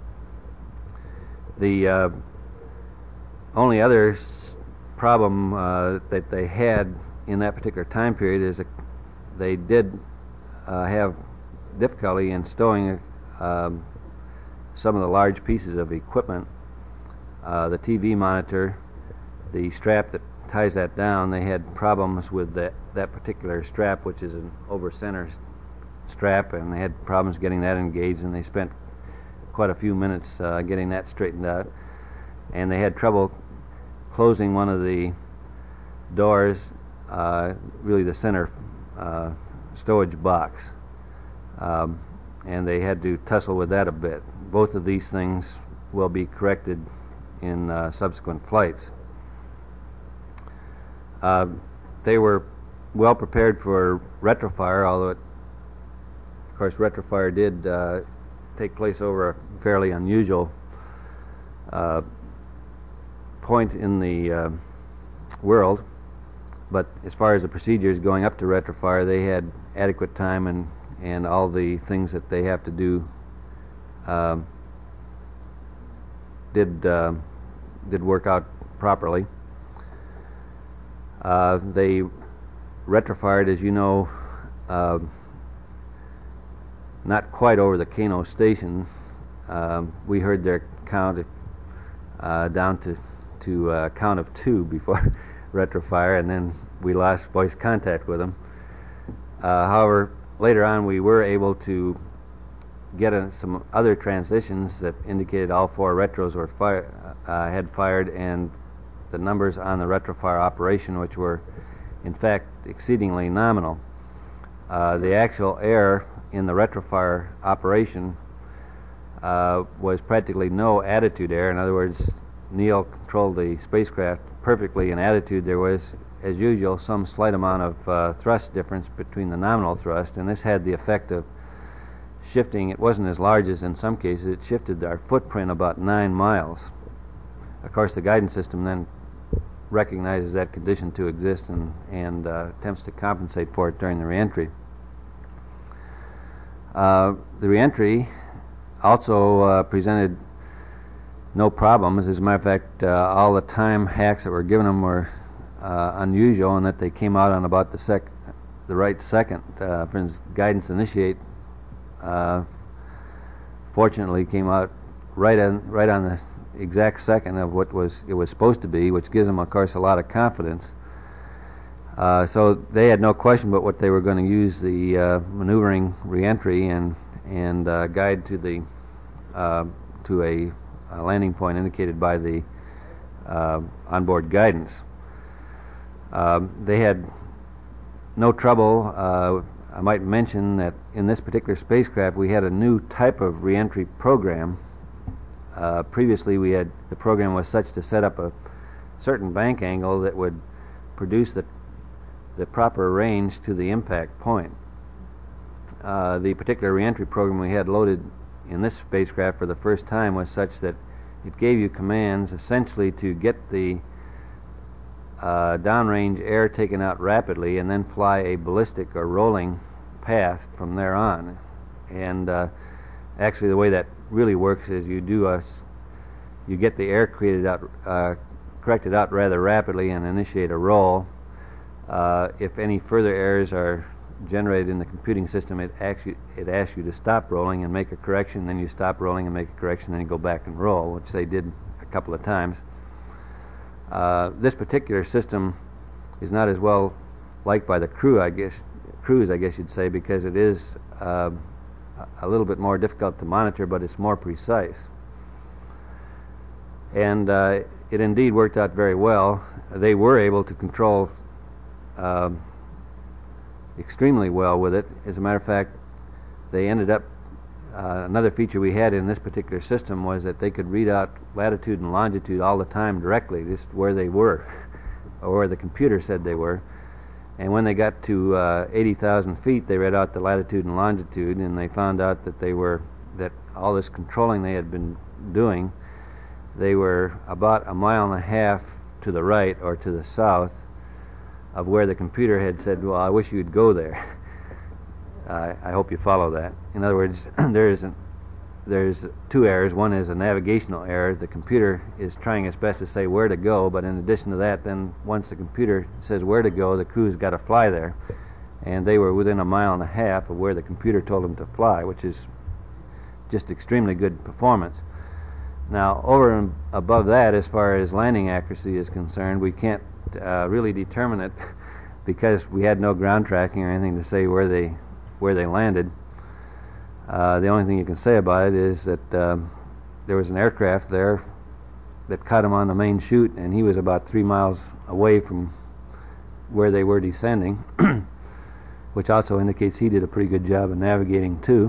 The uh, only other s problem uh, that they had in that particular time period is that they did uh, have difficulty in stowing um, some of the large pieces of equipment. Uh, the T V monitor, the strap that ties that down, they had problems with that, that particular strap, which is an over-center strap, and they had problems getting that engaged, and they spent quite a few minutes uh, getting that straightened out. And they had trouble closing one of the doors, uh, really the center uh, stowage box. Um, and they had to tussle with that a bit. Both of these things will be corrected in uh, subsequent flights. Uh, they were well prepared for retrofire, although it, of course retrofire did uh, take place over a fairly unusual uh, point in the uh, world. But as far as the procedures going up to retrofire, they had adequate time and and all the things that they have to do uh, did uh, did work out properly. Uh, they retrofired, as you know, uh, not quite over the Kano station. Uh, we heard their count uh, down to to uh, count of two before retrofire, and then we lost voice contact with them. Uh, however, later on we were able to get uh, some other transitions that indicated all four retros were fire, uh, had fired, and the numbers on the retrofire operation, which were in fact exceedingly nominal. Uh, the actual error in the retrofire operation uh, was practically no attitude error. In other words, Neil controlled the spacecraft perfectly in attitude. There was, as usual, some slight amount of uh, thrust difference between the nominal thrust, and this had the effect of shifting. It wasn't as large as in some cases. It shifted our footprint about nine miles. Of course, the guidance system then recognizes that condition to exist and, and uh, attempts to compensate for it during the reentry. Uh, the reentry also uh, presented no problems. As a matter of fact, uh, all the time hacks that were given them were uh, unusual in that they came out on about the sec, the right second. Uh, for instance, guidance initiate uh, fortunately came out right on right on the exact second of what was it was supposed to be, which gives them, of course, a lot of confidence. Uh, so they had no question but what they were going to use the uh, maneuvering reentry and and uh, guide to the uh, to a, a landing point indicated by the uh, onboard guidance. Um, they had no trouble. Uh, I might mention that in this particular spacecraft we had a new type of reentry program. Uh, previously we had, the program was such to set up a certain bank angle that would produce the, the proper range to the impact point. Uh, the particular reentry program we had loaded in this spacecraft for the first time was such that it gave you commands essentially to get the uh, downrange air taken out rapidly and then fly a ballistic or rolling path from there on. And uh, actually the way that really works is you do a, s- you get the air created out, uh, corrected out rather rapidly and initiate a roll. Uh, if any further errors are generated in the computing system, it actually it asks you to stop rolling and make a correction, then you stop rolling and make a correction, then you go back and roll, which they did a couple of times. Uh, this particular system is not as well liked by the crew, I guess, crews, I guess you'd say, because it is uh, a little bit more difficult to monitor, but it's more precise. And uh, it indeed worked out very well. They were able to control um, extremely well with it. As a matter of fact, they ended up, uh, another feature we had in this particular system was that they could read out latitude and longitude all the time directly, just where they were, or where the computer said they were. And when they got to uh, eighty thousand feet, they read out the latitude and longitude, and they found out that they were, that all this controlling they had been doing, they were about a mile and a half to the right or to the south of where the computer had said, well, I wish you'd go there. uh, I hope you follow that. In other words, there is an, there's two errors. One is a navigational error. The computer is trying its best to say where to go, but in addition to that, then once the computer says where to go, the crew's got to fly there. And they were within a mile and a half of where the computer told them to fly, which is just extremely good performance. Now, over and above that, as far as landing accuracy is concerned, we can't uh, really determine it because we had no ground tracking or anything to say where they where they landed. Uh, the only thing you can say about it is that um, there was an aircraft there that caught him on the main chute, and he was about three miles away from where they were descending, which also indicates he did a pretty good job of navigating too.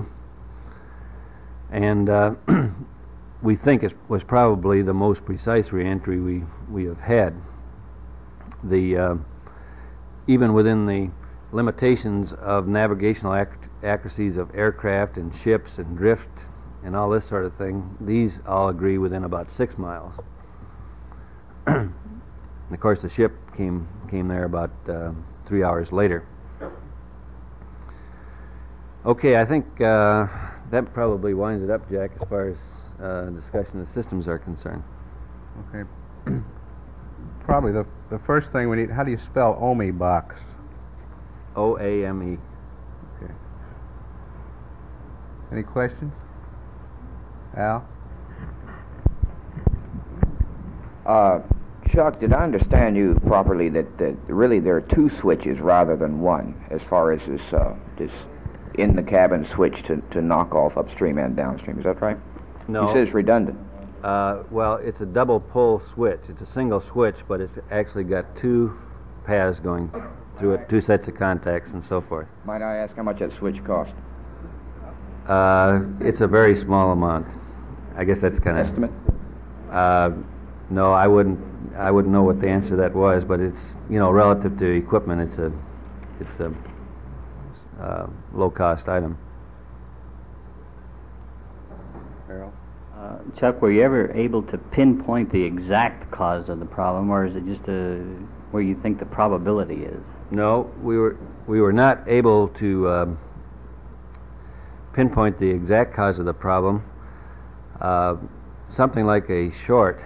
And uh, we think it was probably the most precise reentry we, we have had. The, uh, even within the limitations of navigational ac accuracies of aircraft and ships and drift and all this sort of thing, these all agree within about six miles. And of course the ship came, came there about uh, three hours later. Okay, I think uh, that probably winds it up, Jack, as far as uh, discussion of systems are concerned. Okay. Probably the, the first thing we need, how do you spell O M E box? O A M E. Okay. Any questions? Al? Uh, Chuck, did I understand you properly that, that really there are two switches rather than one as far as this, uh, this in-the-cabin switch to, to knock off upstream and downstream? Is that right? No. You said it's redundant. Uh, well, it's a double pull switch. It's a single switch, but it's actually got two paths going through it, two sets of contacts and so forth. Might I ask how much that switch cost? Uh, it's a very small amount. I guess that's kind of Estimate? Uh, no, I wouldn't. I wouldn't know what the answer to that was, but it's, you know, relative to equipment, it's a it's a uh, low-cost item. Harold? Uh, Chuck, were you ever able to pinpoint the exact cause of the problem, or is it just a, where you think the probability is? No, we were we were not able to um, pinpoint the exact cause of the problem. Uh, something like a short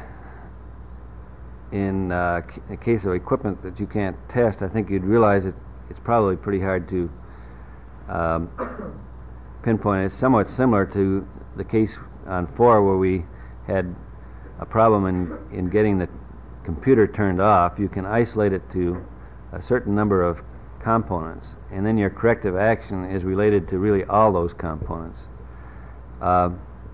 in uh, c a case of equipment that you can't test, I think you'd realize it, it's probably pretty hard to um, pinpoint. It's somewhat similar to the case on four where we had a problem in, in getting the computer turned off. You can isolate it to a certain number of components, and then your corrective action is related to really all those components. Uh,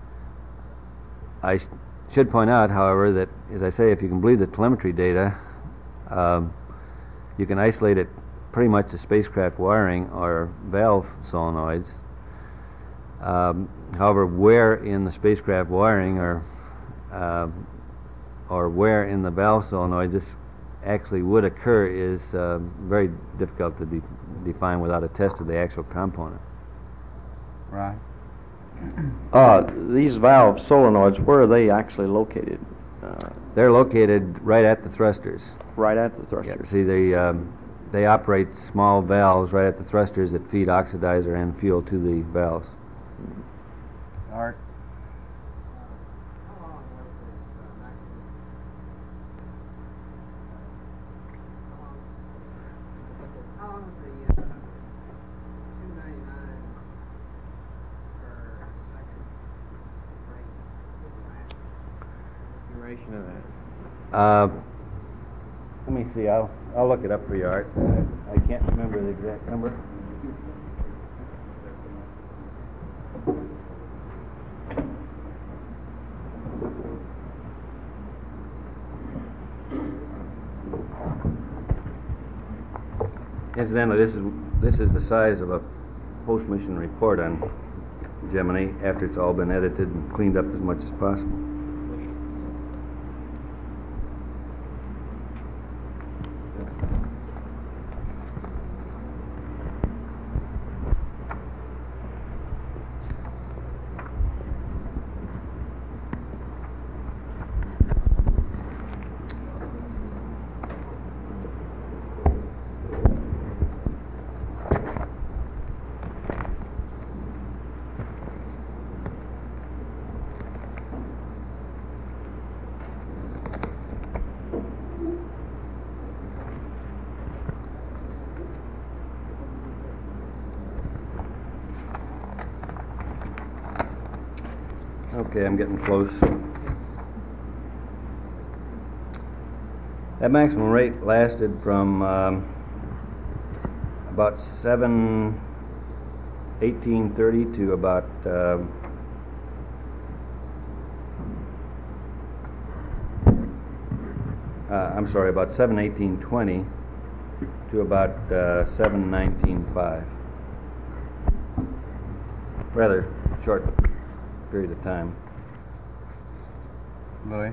I sh should point out, however, that, as I say, if you can believe the telemetry data, um, you can isolate it pretty much to spacecraft wiring or valve solenoids. Um, however, where in the spacecraft wiring or uh, or where in the valve solenoid this actually would occur is uh, very difficult to de define without a test of the actual component. Right. Uh, these valve solenoids, where are they actually located? Uh, They're located right at the thrusters. right at the Yeah, thrusters. see, the um, they operate small valves right at the thrusters that feed oxidizer and fuel to the valves. Art? Duration of that. Uh, let me see. I'll I'll look it up for you, Art. I can't remember the exact number. Incidentally, this is this is the size of a post-mission report on Gemini after it's all been edited and cleaned up as much as possible. Okay, I'm getting close. That maximum rate lasted from um, about seven eighteen thirty to about uh, uh, I'm sorry, about seven eighteen twenty to about uh, seven nineteen five. Rather short period of time. Louis?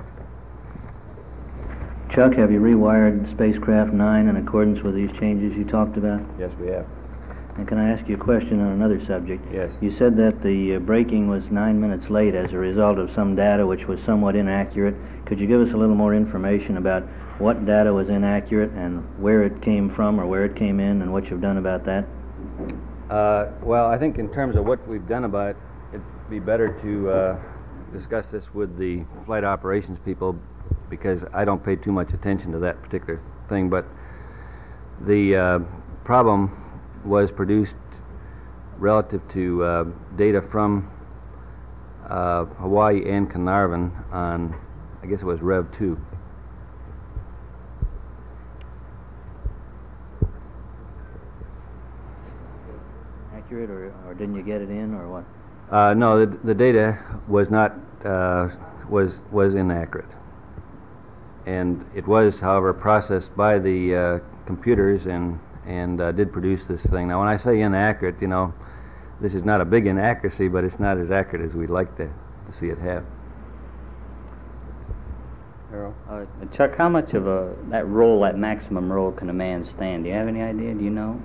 Chuck, have you rewired spacecraft nine in accordance with these changes you talked about? Yes, we have. And can I ask you a question on another subject? Yes. You said that the uh, braking was nine minutes late as a result of some data which was somewhat inaccurate. Could you give us a little more information about what data was inaccurate and where it came from or where it came in and what you've done about that? Uh, well, I think in terms of what we've done about it, it'd be better to uh, discuss this with the flight operations people, because I don't pay too much attention to that particular thing. But the uh, problem was produced relative to uh, data from uh, Hawaii and Carnarvon on, I guess it was Rev two. Accurate, or, or didn't you get it in, or what? Uh, no, the, the data was not uh, was was inaccurate, and it was, however, processed by the uh, computers and and uh, did produce this thing. Now, when I say inaccurate, you know, this is not a big inaccuracy, but it's not as accurate as we'd like to to see it have. Harold? Uh, Chuck, how much of a that roll, that maximum roll, can a man stand? Do you have any idea? Do you know?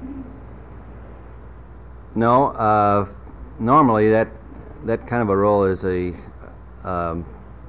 No, uh, normally that that kind of a roll is a um,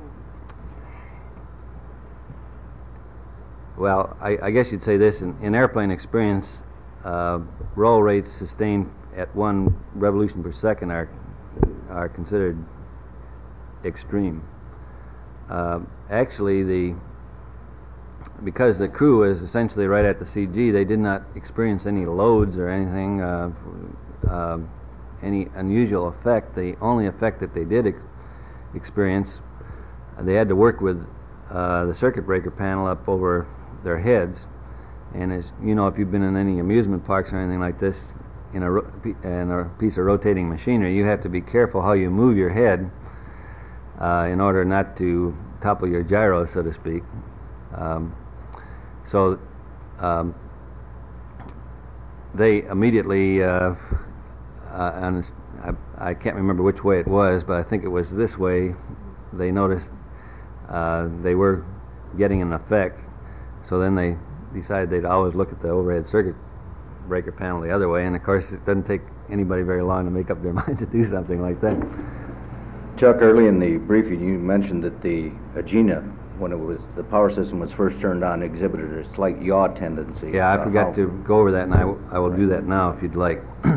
well, I, I guess you'd say this in, in airplane experience, uh, roll rates sustained at one revolution per second are are considered extreme. Uh, actually, the because the crew is essentially right at the C G, they did not experience any loads or anything. Uh, Uh, any unusual effect. The only effect that they did ex experience, uh, they had to work with uh, the circuit breaker panel up over their heads. And as you know, if you've been in any amusement parks or anything like this, in a, ro in a piece of rotating machinery, you have to be careful how you move your head uh, in order not to topple your gyro, so to speak. Um, so um, they immediately uh, Uh, and I, I can't remember which way it was, but I think it was this way. They noticed uh, they were getting an effect, so then they decided they'd always look at the overhead circuit breaker panel the other way, and of course it doesn't take anybody very long to make up their mind to do something like that. Chuck, early in the briefing you mentioned that the Agena when it was, the power system was first turned on, exhibited a slight yaw tendency. Yeah, I Uh, forgot how- to go over that, and I, w- I will do that now if you'd like.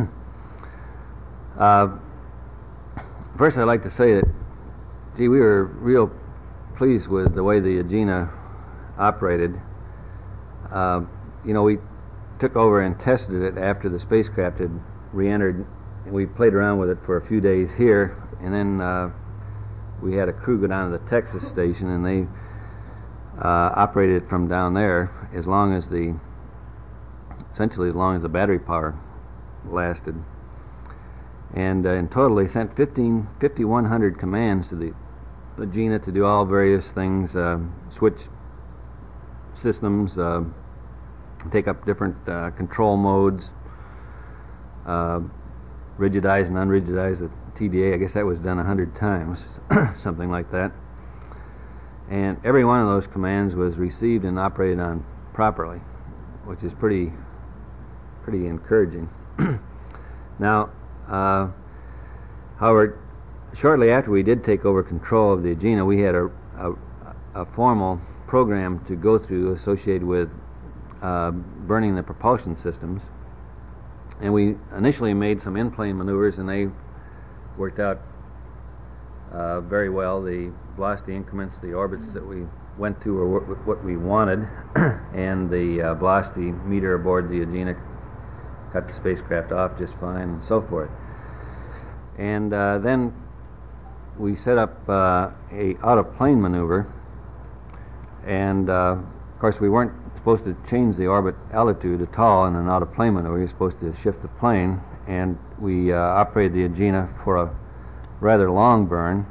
uh, first, I'd like to say that, gee, we were real pleased with the way the Agena operated. Uh, you know, we took over and tested it after the spacecraft had re-entered. We played around with it for a few days here, and then uh, we had a crew go down to the Texas station, and they uh, operated it from down there as long as the, essentially as long as the battery power lasted. And uh, in total, they sent fifteen, fifty-one hundred commands to the Agena to do all various things, uh, switch systems, uh, take up different uh, control modes, uh, rigidize and unrigidize the T D A. I guess that was done a hundred times, something like that. And every one of those commands was received and operated on properly, which is pretty, pretty encouraging. Now, uh, however, shortly after we did take over control of the Agena, we had a, a, a formal program to go through associated with uh, burning the propulsion systems. And we initially made some in-plane maneuvers, and they worked out uh, very well. The velocity increments, the orbits that we went to were what, what we wanted, and the uh, velocity meter aboard the Agena cut the spacecraft off just fine, and so forth. And uh, then we set up uh, a out-of-plane maneuver, and uh, of course we weren't supposed to change the orbit altitude at all in an out-of-plane maneuver. You're supposed to shift the plane, and we uh, operated the Agena for a rather long burn.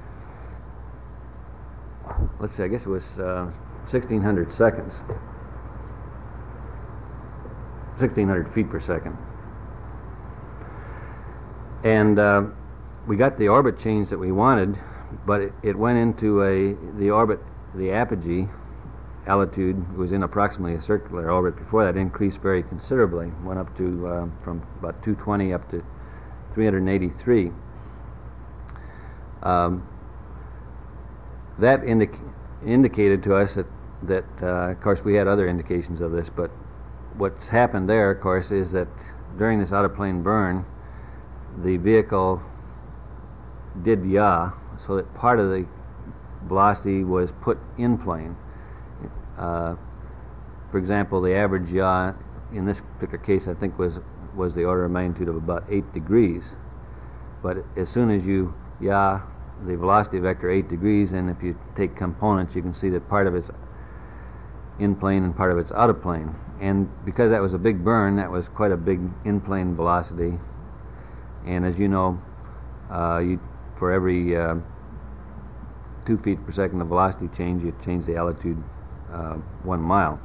Let's see, I guess it was uh, sixteen hundred seconds. sixteen hundred feet per second. And uh, we got the orbit change that we wanted, but it, it went into a, the orbit, the apogee altitude was in approximately a circular orbit. Before that increased very considerably, went up to uh, from about two twenty up to three hundred eighty-three. Um, that indic indicated to us that, that uh, of course we had other indications of this, but what's happened there, of course, is that during this out-of-plane burn, the vehicle did yaw, so that part of the velocity was put in plane. Uh, for example, the average yaw in this particular case, I think, was was the order of magnitude of about eight degrees. But as soon as you yaw the velocity vector eight degrees, and if you take components, you can see that part of it's in plane and part of it's out of plane. And because that was a big burn, that was quite a big in plane velocity. And as you know, uh, you for every uh, two feet per second of velocity change, you change the altitude uh, one mile.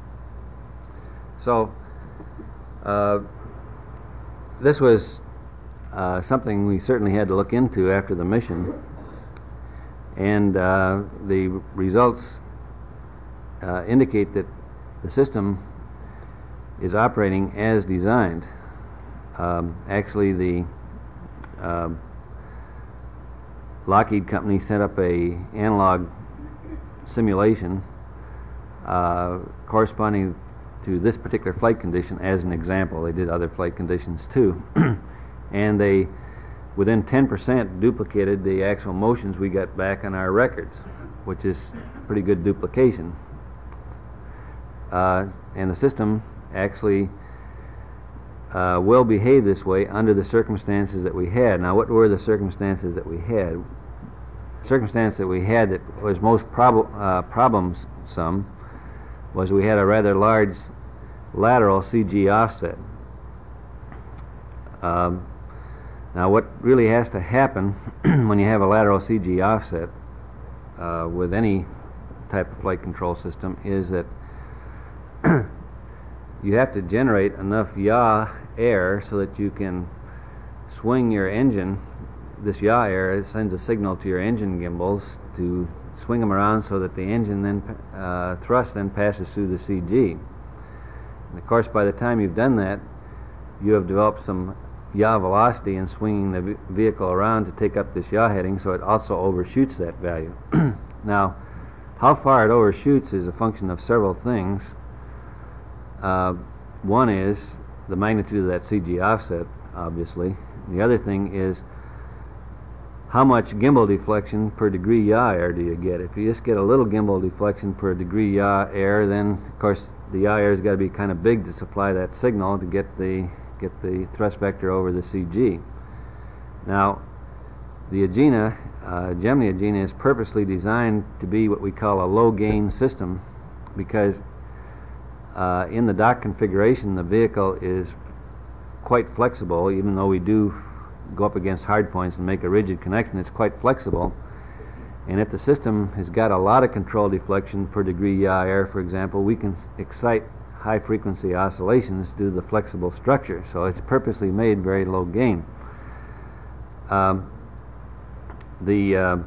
So uh, this was uh, something we certainly had to look into after the mission, and uh, the results uh, indicate that the system is operating as designed. Um, actually, the um, Lockheed company set up a analog simulation uh, corresponding to this particular flight condition as an example. They did other flight conditions too. And they, within ten percent, duplicated the actual motions we got back on our records, which is pretty good duplication. Uh, and the system actually uh, will behave this way under the circumstances that we had. Now, what were the circumstances that we had? The circumstance that we had that was most prob uh, problemsome was we had a rather large lateral C G offset. Um, now, what really has to happen when you have a lateral C G offset uh, with any type of flight control system is that you have to generate enough yaw air so that you can swing your engine. This yaw air sends a signal to your engine gimbals to swing them around so that the engine then uh, thrust then passes through the C G. And of course, by the time you've done that, you have developed some yaw velocity in swinging the vehicle around to take up this yaw heading, so it also overshoots that value. Now, how far it overshoots is a function of several things. Uh, one is the magnitude of that C G offset, obviously. The other thing is how much gimbal deflection per degree yaw error do you get? If you just get a little gimbal deflection per degree yaw error, then of course the yaw error's got to be kind of big to supply that signal to get the get the thrust vector over the C G. Now, the Agena, uh, Gemini Agena, is purposely designed to be what we call a low gain system, because uh, in the dock configuration the vehicle is quite flexible. Even though we do go up against hard points and make a rigid connection, it's quite flexible. And if the system has got a lot of control deflection per degree yaw error, for example, we can s- excite high frequency oscillations due to the flexible structure. So it's purposely made very low gain. Um, the uh,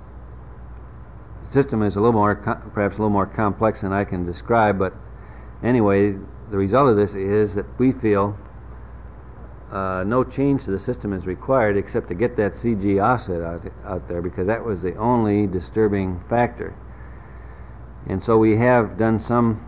system is a little more, com- perhaps a little more complex than I can describe, but anyway, the result of this is that we feel Uh, no change to the system is required except to get that C G offset out, out there, because that was the only disturbing factor. And so we have done some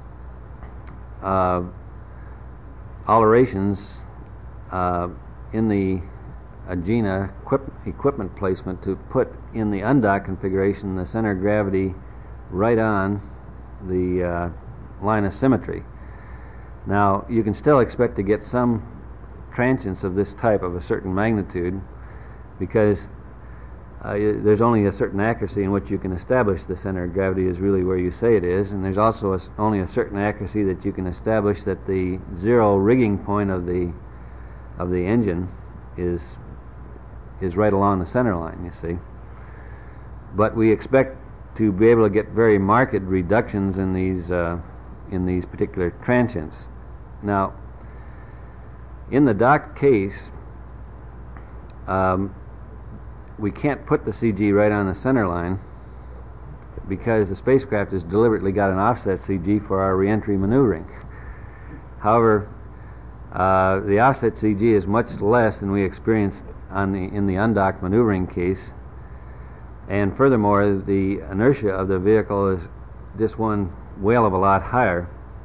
uh, alterations uh, in the Agena equip equipment placement to put in the undock configuration the center of gravity right on the uh, line of symmetry. Now, you can still expect to get some transients of this type of a certain magnitude, because uh, y- there's only a certain accuracy in which you can establish the center of gravity is really where you say it is, and there's also a s- only a certain accuracy that you can establish that the zero rigging point of the of the engine is is right along the center line, you see. But we expect to be able to get very marked reductions in these uh, in these particular transients. Now, in the dock case, um, we can't put the C G right on the center line because the spacecraft has deliberately got an offset C G for our reentry maneuvering. However, uh, the offset C G is much less than we experienced on the in the undocked maneuvering case, and furthermore, the inertia of the vehicle is just one whale of a lot higher.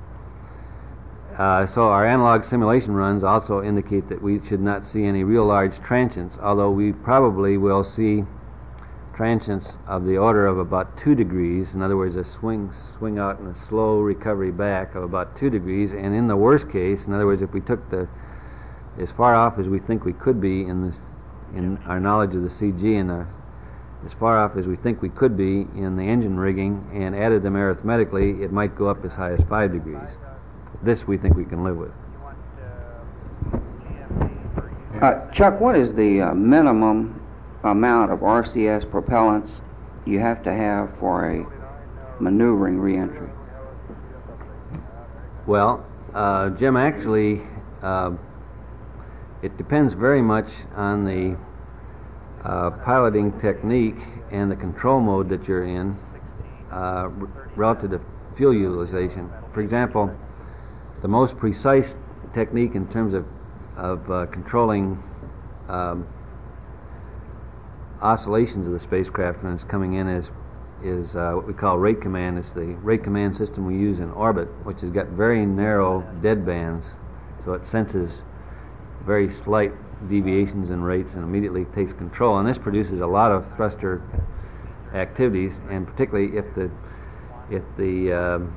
Uh, so our analog simulation runs also indicate that we should not see any real large transients, although we probably will see transients of the order of about two degrees. In other words, a swing swing out and a slow recovery back of about two degrees. And in the worst case, in other words, if we took the as far off as we think we could be in this in our knowledge of the C G, and the, as far off as we think we could be in the engine rigging, and added them arithmetically, it might go up as high as five degrees. This we think we can live with. Uh, Chuck, what is the uh, minimum amount of R C S propellants you have to have for a maneuvering reentry? Well, uh, Jim, actually, uh, it depends very much on the uh, piloting technique and the control mode that you're in uh, r- relative to fuel utilization. For example, the most precise technique in terms of, of uh, controlling um, oscillations of the spacecraft when it's coming in is, is uh, what we call rate command. It's the rate command system we use in orbit, which has got very narrow dead bands, so it senses very slight deviations in rates and immediately takes control. And this produces a lot of thruster activities, and particularly if the if the um,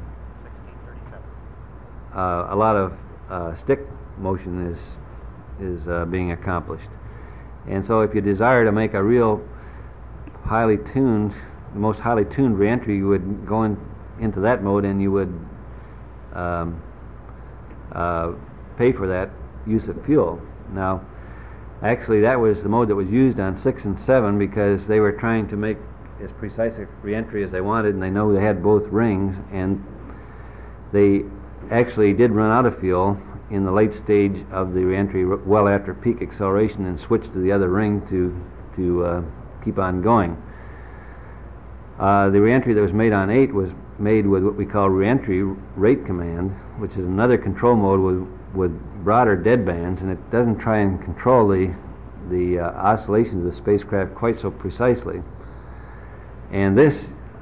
Uh, a lot of uh, stick motion is is uh, being accomplished. And so if you desire to make a real highly tuned, the most highly tuned reentry, you would go in, into that mode, and you would um, uh, pay for that use of fuel. Now, actually that was the mode that was used on six and seven, because they were trying to make as precise a reentry as they wanted, and they know they had both rings, and they actually did run out of fuel in the late stage of the reentry, r- well after peak acceleration, and switched to the other ring to to uh, keep on going. Uh, the reentry that was made on eight was made with what we call reentry rate command, which is another control mode with with broader dead bands, and it doesn't try and control the the uh, oscillations of the spacecraft quite so precisely. And this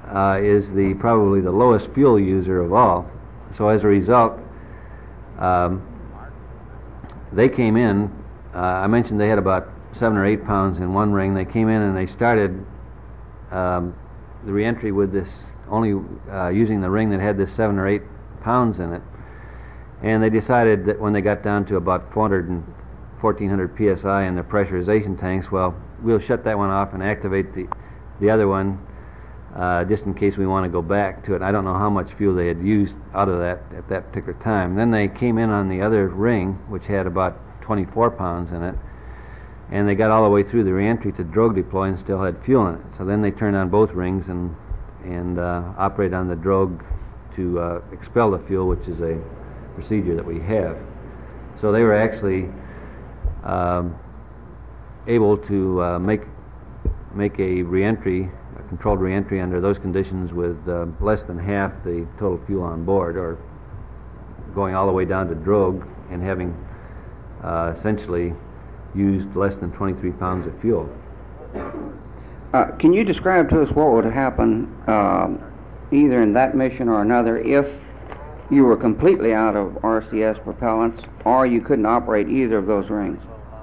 uh, is the probably the lowest fuel user of all. So as a result, um, they came in. Uh, I mentioned they had about seven or eight pounds in one ring. They came in and they started um, the reentry with this only uh, using the ring that had this seven or eight pounds in it. And they decided that when they got down to about four hundred and fourteen hundred P S I in their pressurization tanks, well, we'll shut that one off and activate the the other one uh, just in case we want to go back to it. I don't know how much fuel they had used out of that at that particular time. Then they came in on the other ring, which had about twenty-four pounds in it, and they got all the way through the reentry to drogue deploy and still had fuel in it. So then they turned on both rings and and uh, operate on the drogue to uh, expel the fuel, which is a procedure that we have. So they were actually um, able to uh, make make a reentry, a controlled reentry under those conditions with uh, less than half the total fuel on board, or going all the way down to drogue and having uh, essentially used less than twenty-three pounds of fuel. Uh, can you describe to us what would happen um, either in that mission or another if you were completely out of R C S propellants, or you couldn't operate either of those rings?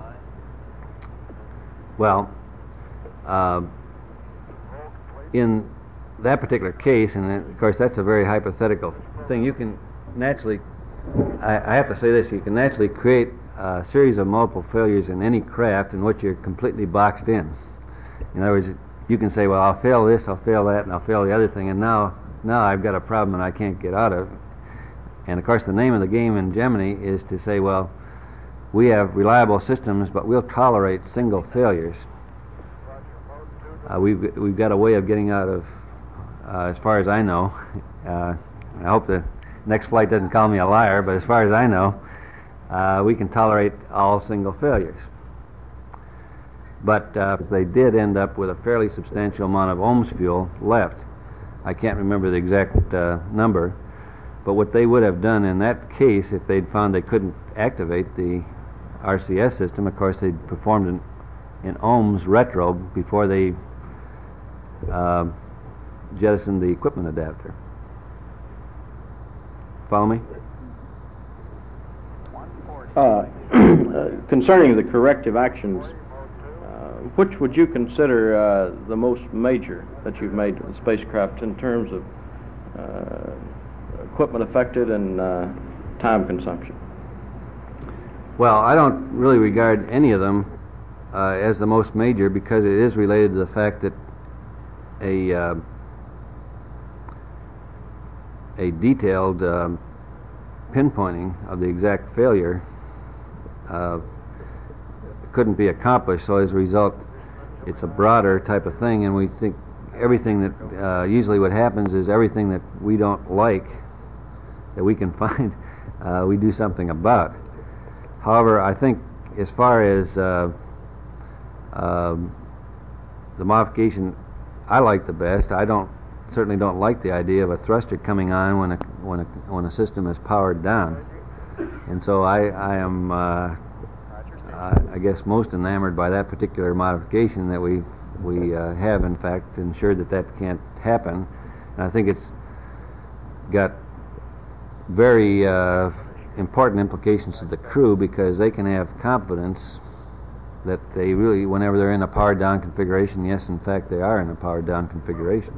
Well, uh, in that particular case, and of course that's a very hypothetical thing, you can naturally, I, I have to say this, you can naturally create a series of multiple failures in any craft in which you're completely boxed in. In other words, you can say, well, I'll fail this, I'll fail that, and I'll fail the other thing, and now, now I've got a problem that I can't get out of. And of course the name of the game in Gemini is to say, well, we have reliable systems, but we'll tolerate single failures. Uh, we've, we've got a way of getting out of, uh, as far as I know, uh, I hope the next flight doesn't call me a liar, but as far as I know, uh, we can tolerate all single failures. But uh, they did end up with a fairly substantial amount of ohms fuel left. I can't remember the exact uh, number. But what they would have done in that case, if they'd found they couldn't activate the R C S system, of course they'd performed an, an ohms retro before they uh, jettisoned the equipment adapter. Follow me? Uh, concerning the corrective actions, uh, which would you consider uh, the most major that you've made to the spacecraft in terms of uh, equipment affected and uh, time consumption? Well, I don't really regard any of them uh, as the most major, because it is related to the fact that a uh, a detailed uh, pinpointing of the exact failure uh, couldn't be accomplished. So as a result, it's a broader type of thing, and we think everything that uh, usually what happens is everything that we don't like that we can find, uh, we do something about. However, I think as far as uh, uh, the modification I like the best, I don't certainly don't like the idea of a thruster coming on when a when a when a system is powered down, and so I I am uh, I, I guess most enamored by that particular modification, that we we uh, have in fact ensured that that can't happen, and I think it's got very uh, important implications to the crew, because they can have confidence that they really, whenever they're in a powered down configuration, yes, in fact, they are in a powered down configuration.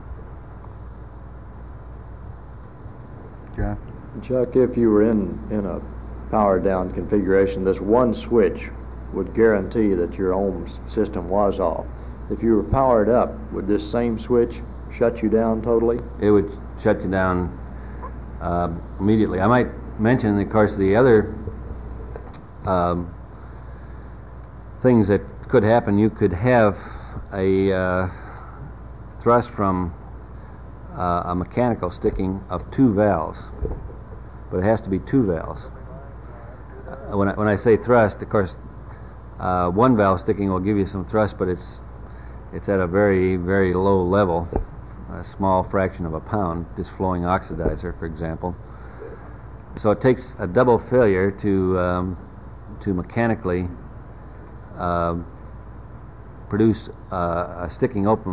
John? Chuck, if you were in, in a powered down configuration, this one switch would guarantee that your ohms system was off. If you were powered up, would this same switch shut you down totally? It would shut you down uh, immediately. I might mention, of course, the other um, things that could happen. You could have a uh, thrust from uh, a mechanical sticking of two valves, but it has to be two valves. Uh, when, I, when I say thrust, of course, uh, one valve sticking will give you some thrust, but it's it's at a very, very low level, a small fraction of a pound, just flowing oxidizer, for example. So it takes a double failure to um, to mechanically uh, produce uh, a sticking open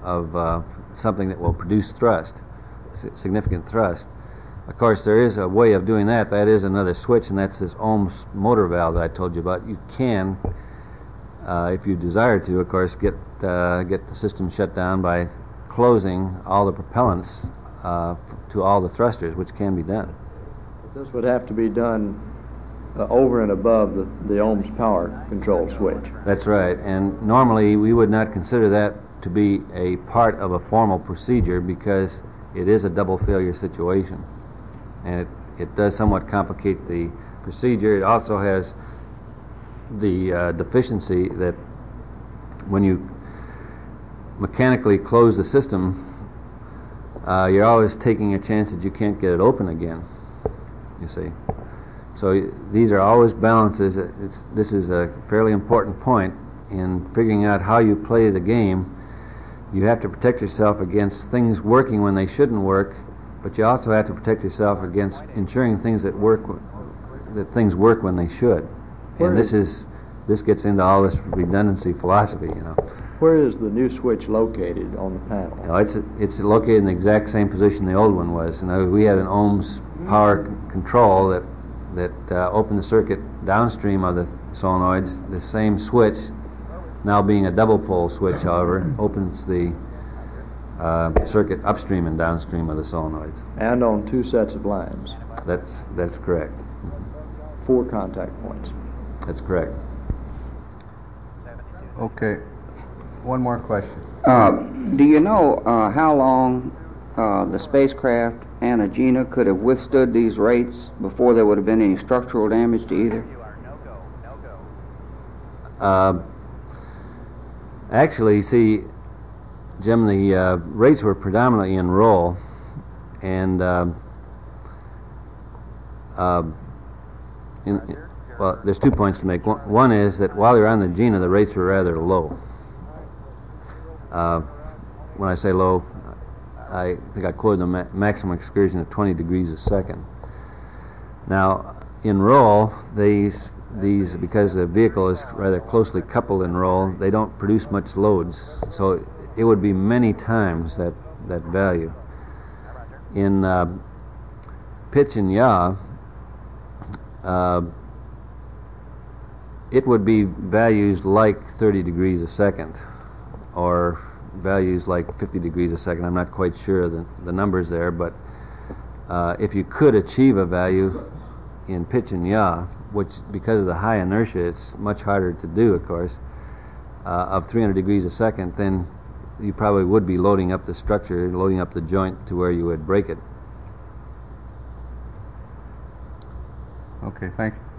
of uh, something that will produce thrust, si- significant thrust. Of course, there is a way of doing that. That is another switch, and that's this Ohm's motor valve that I told you about. You can, uh, if you desire to, of course, get uh, get the system shut down by closing all the propellants uh, to all the thrusters, which can be done. This would have to be done uh, over and above the, the Ohm's power control switch. That's right, and normally we would not consider that to be a part of a formal procedure because it is a double failure situation, and it, it does somewhat complicate the procedure. It also has the uh, deficiency that when you mechanically close the system, uh, you're always taking a chance that you can't get it open again, you see. So y- these are always balances. It's, this is a fairly important point in figuring out how you play the game. You have to protect yourself against things working when they shouldn't work, but you also have to protect yourself against ensuring things that work, w- that things work when they should. Where And this is- is this gets into all this redundancy philosophy, you know. Where is the new switch located on the panel? You know, it's it's located in the exact same position the old one was. You know, we had an Ohm's power c- control that that uh, opened the circuit downstream of the th- solenoids. The same switch, now being a double pole switch, however, opens the uh, circuit upstream and downstream of the solenoids. And on two sets of lines, That's that's correct. four contact points. That's correct. Okay. One more question. Uh, do you know uh, how long uh, the spacecraft and Agena could have withstood these rates before there would have been any structural damage to either? Uh, actually, see, Jim, the uh, rates were predominantly in roll, and uh, uh, in, in- well, there's two points to make. One, one is that while you're on the Agena, the rates were rather low. Uh, when I say low, I think I quoted the ma- maximum excursion of twenty degrees a second. Now, in roll, these these because the vehicle is rather closely coupled in roll, they don't produce much loads, so it would be many times that that value. In uh, pitch and yaw, uh, it would be values like thirty degrees a second, or values like fifty degrees a second. I'm not quite sure the, the numbers there, but uh, if you could achieve a value in pitch and yaw, which because of the high inertia it's much harder to do, of course, uh, of three hundred degrees a second, then you probably would be loading up the structure, loading up the joint to where you would break it. Okay, thank you.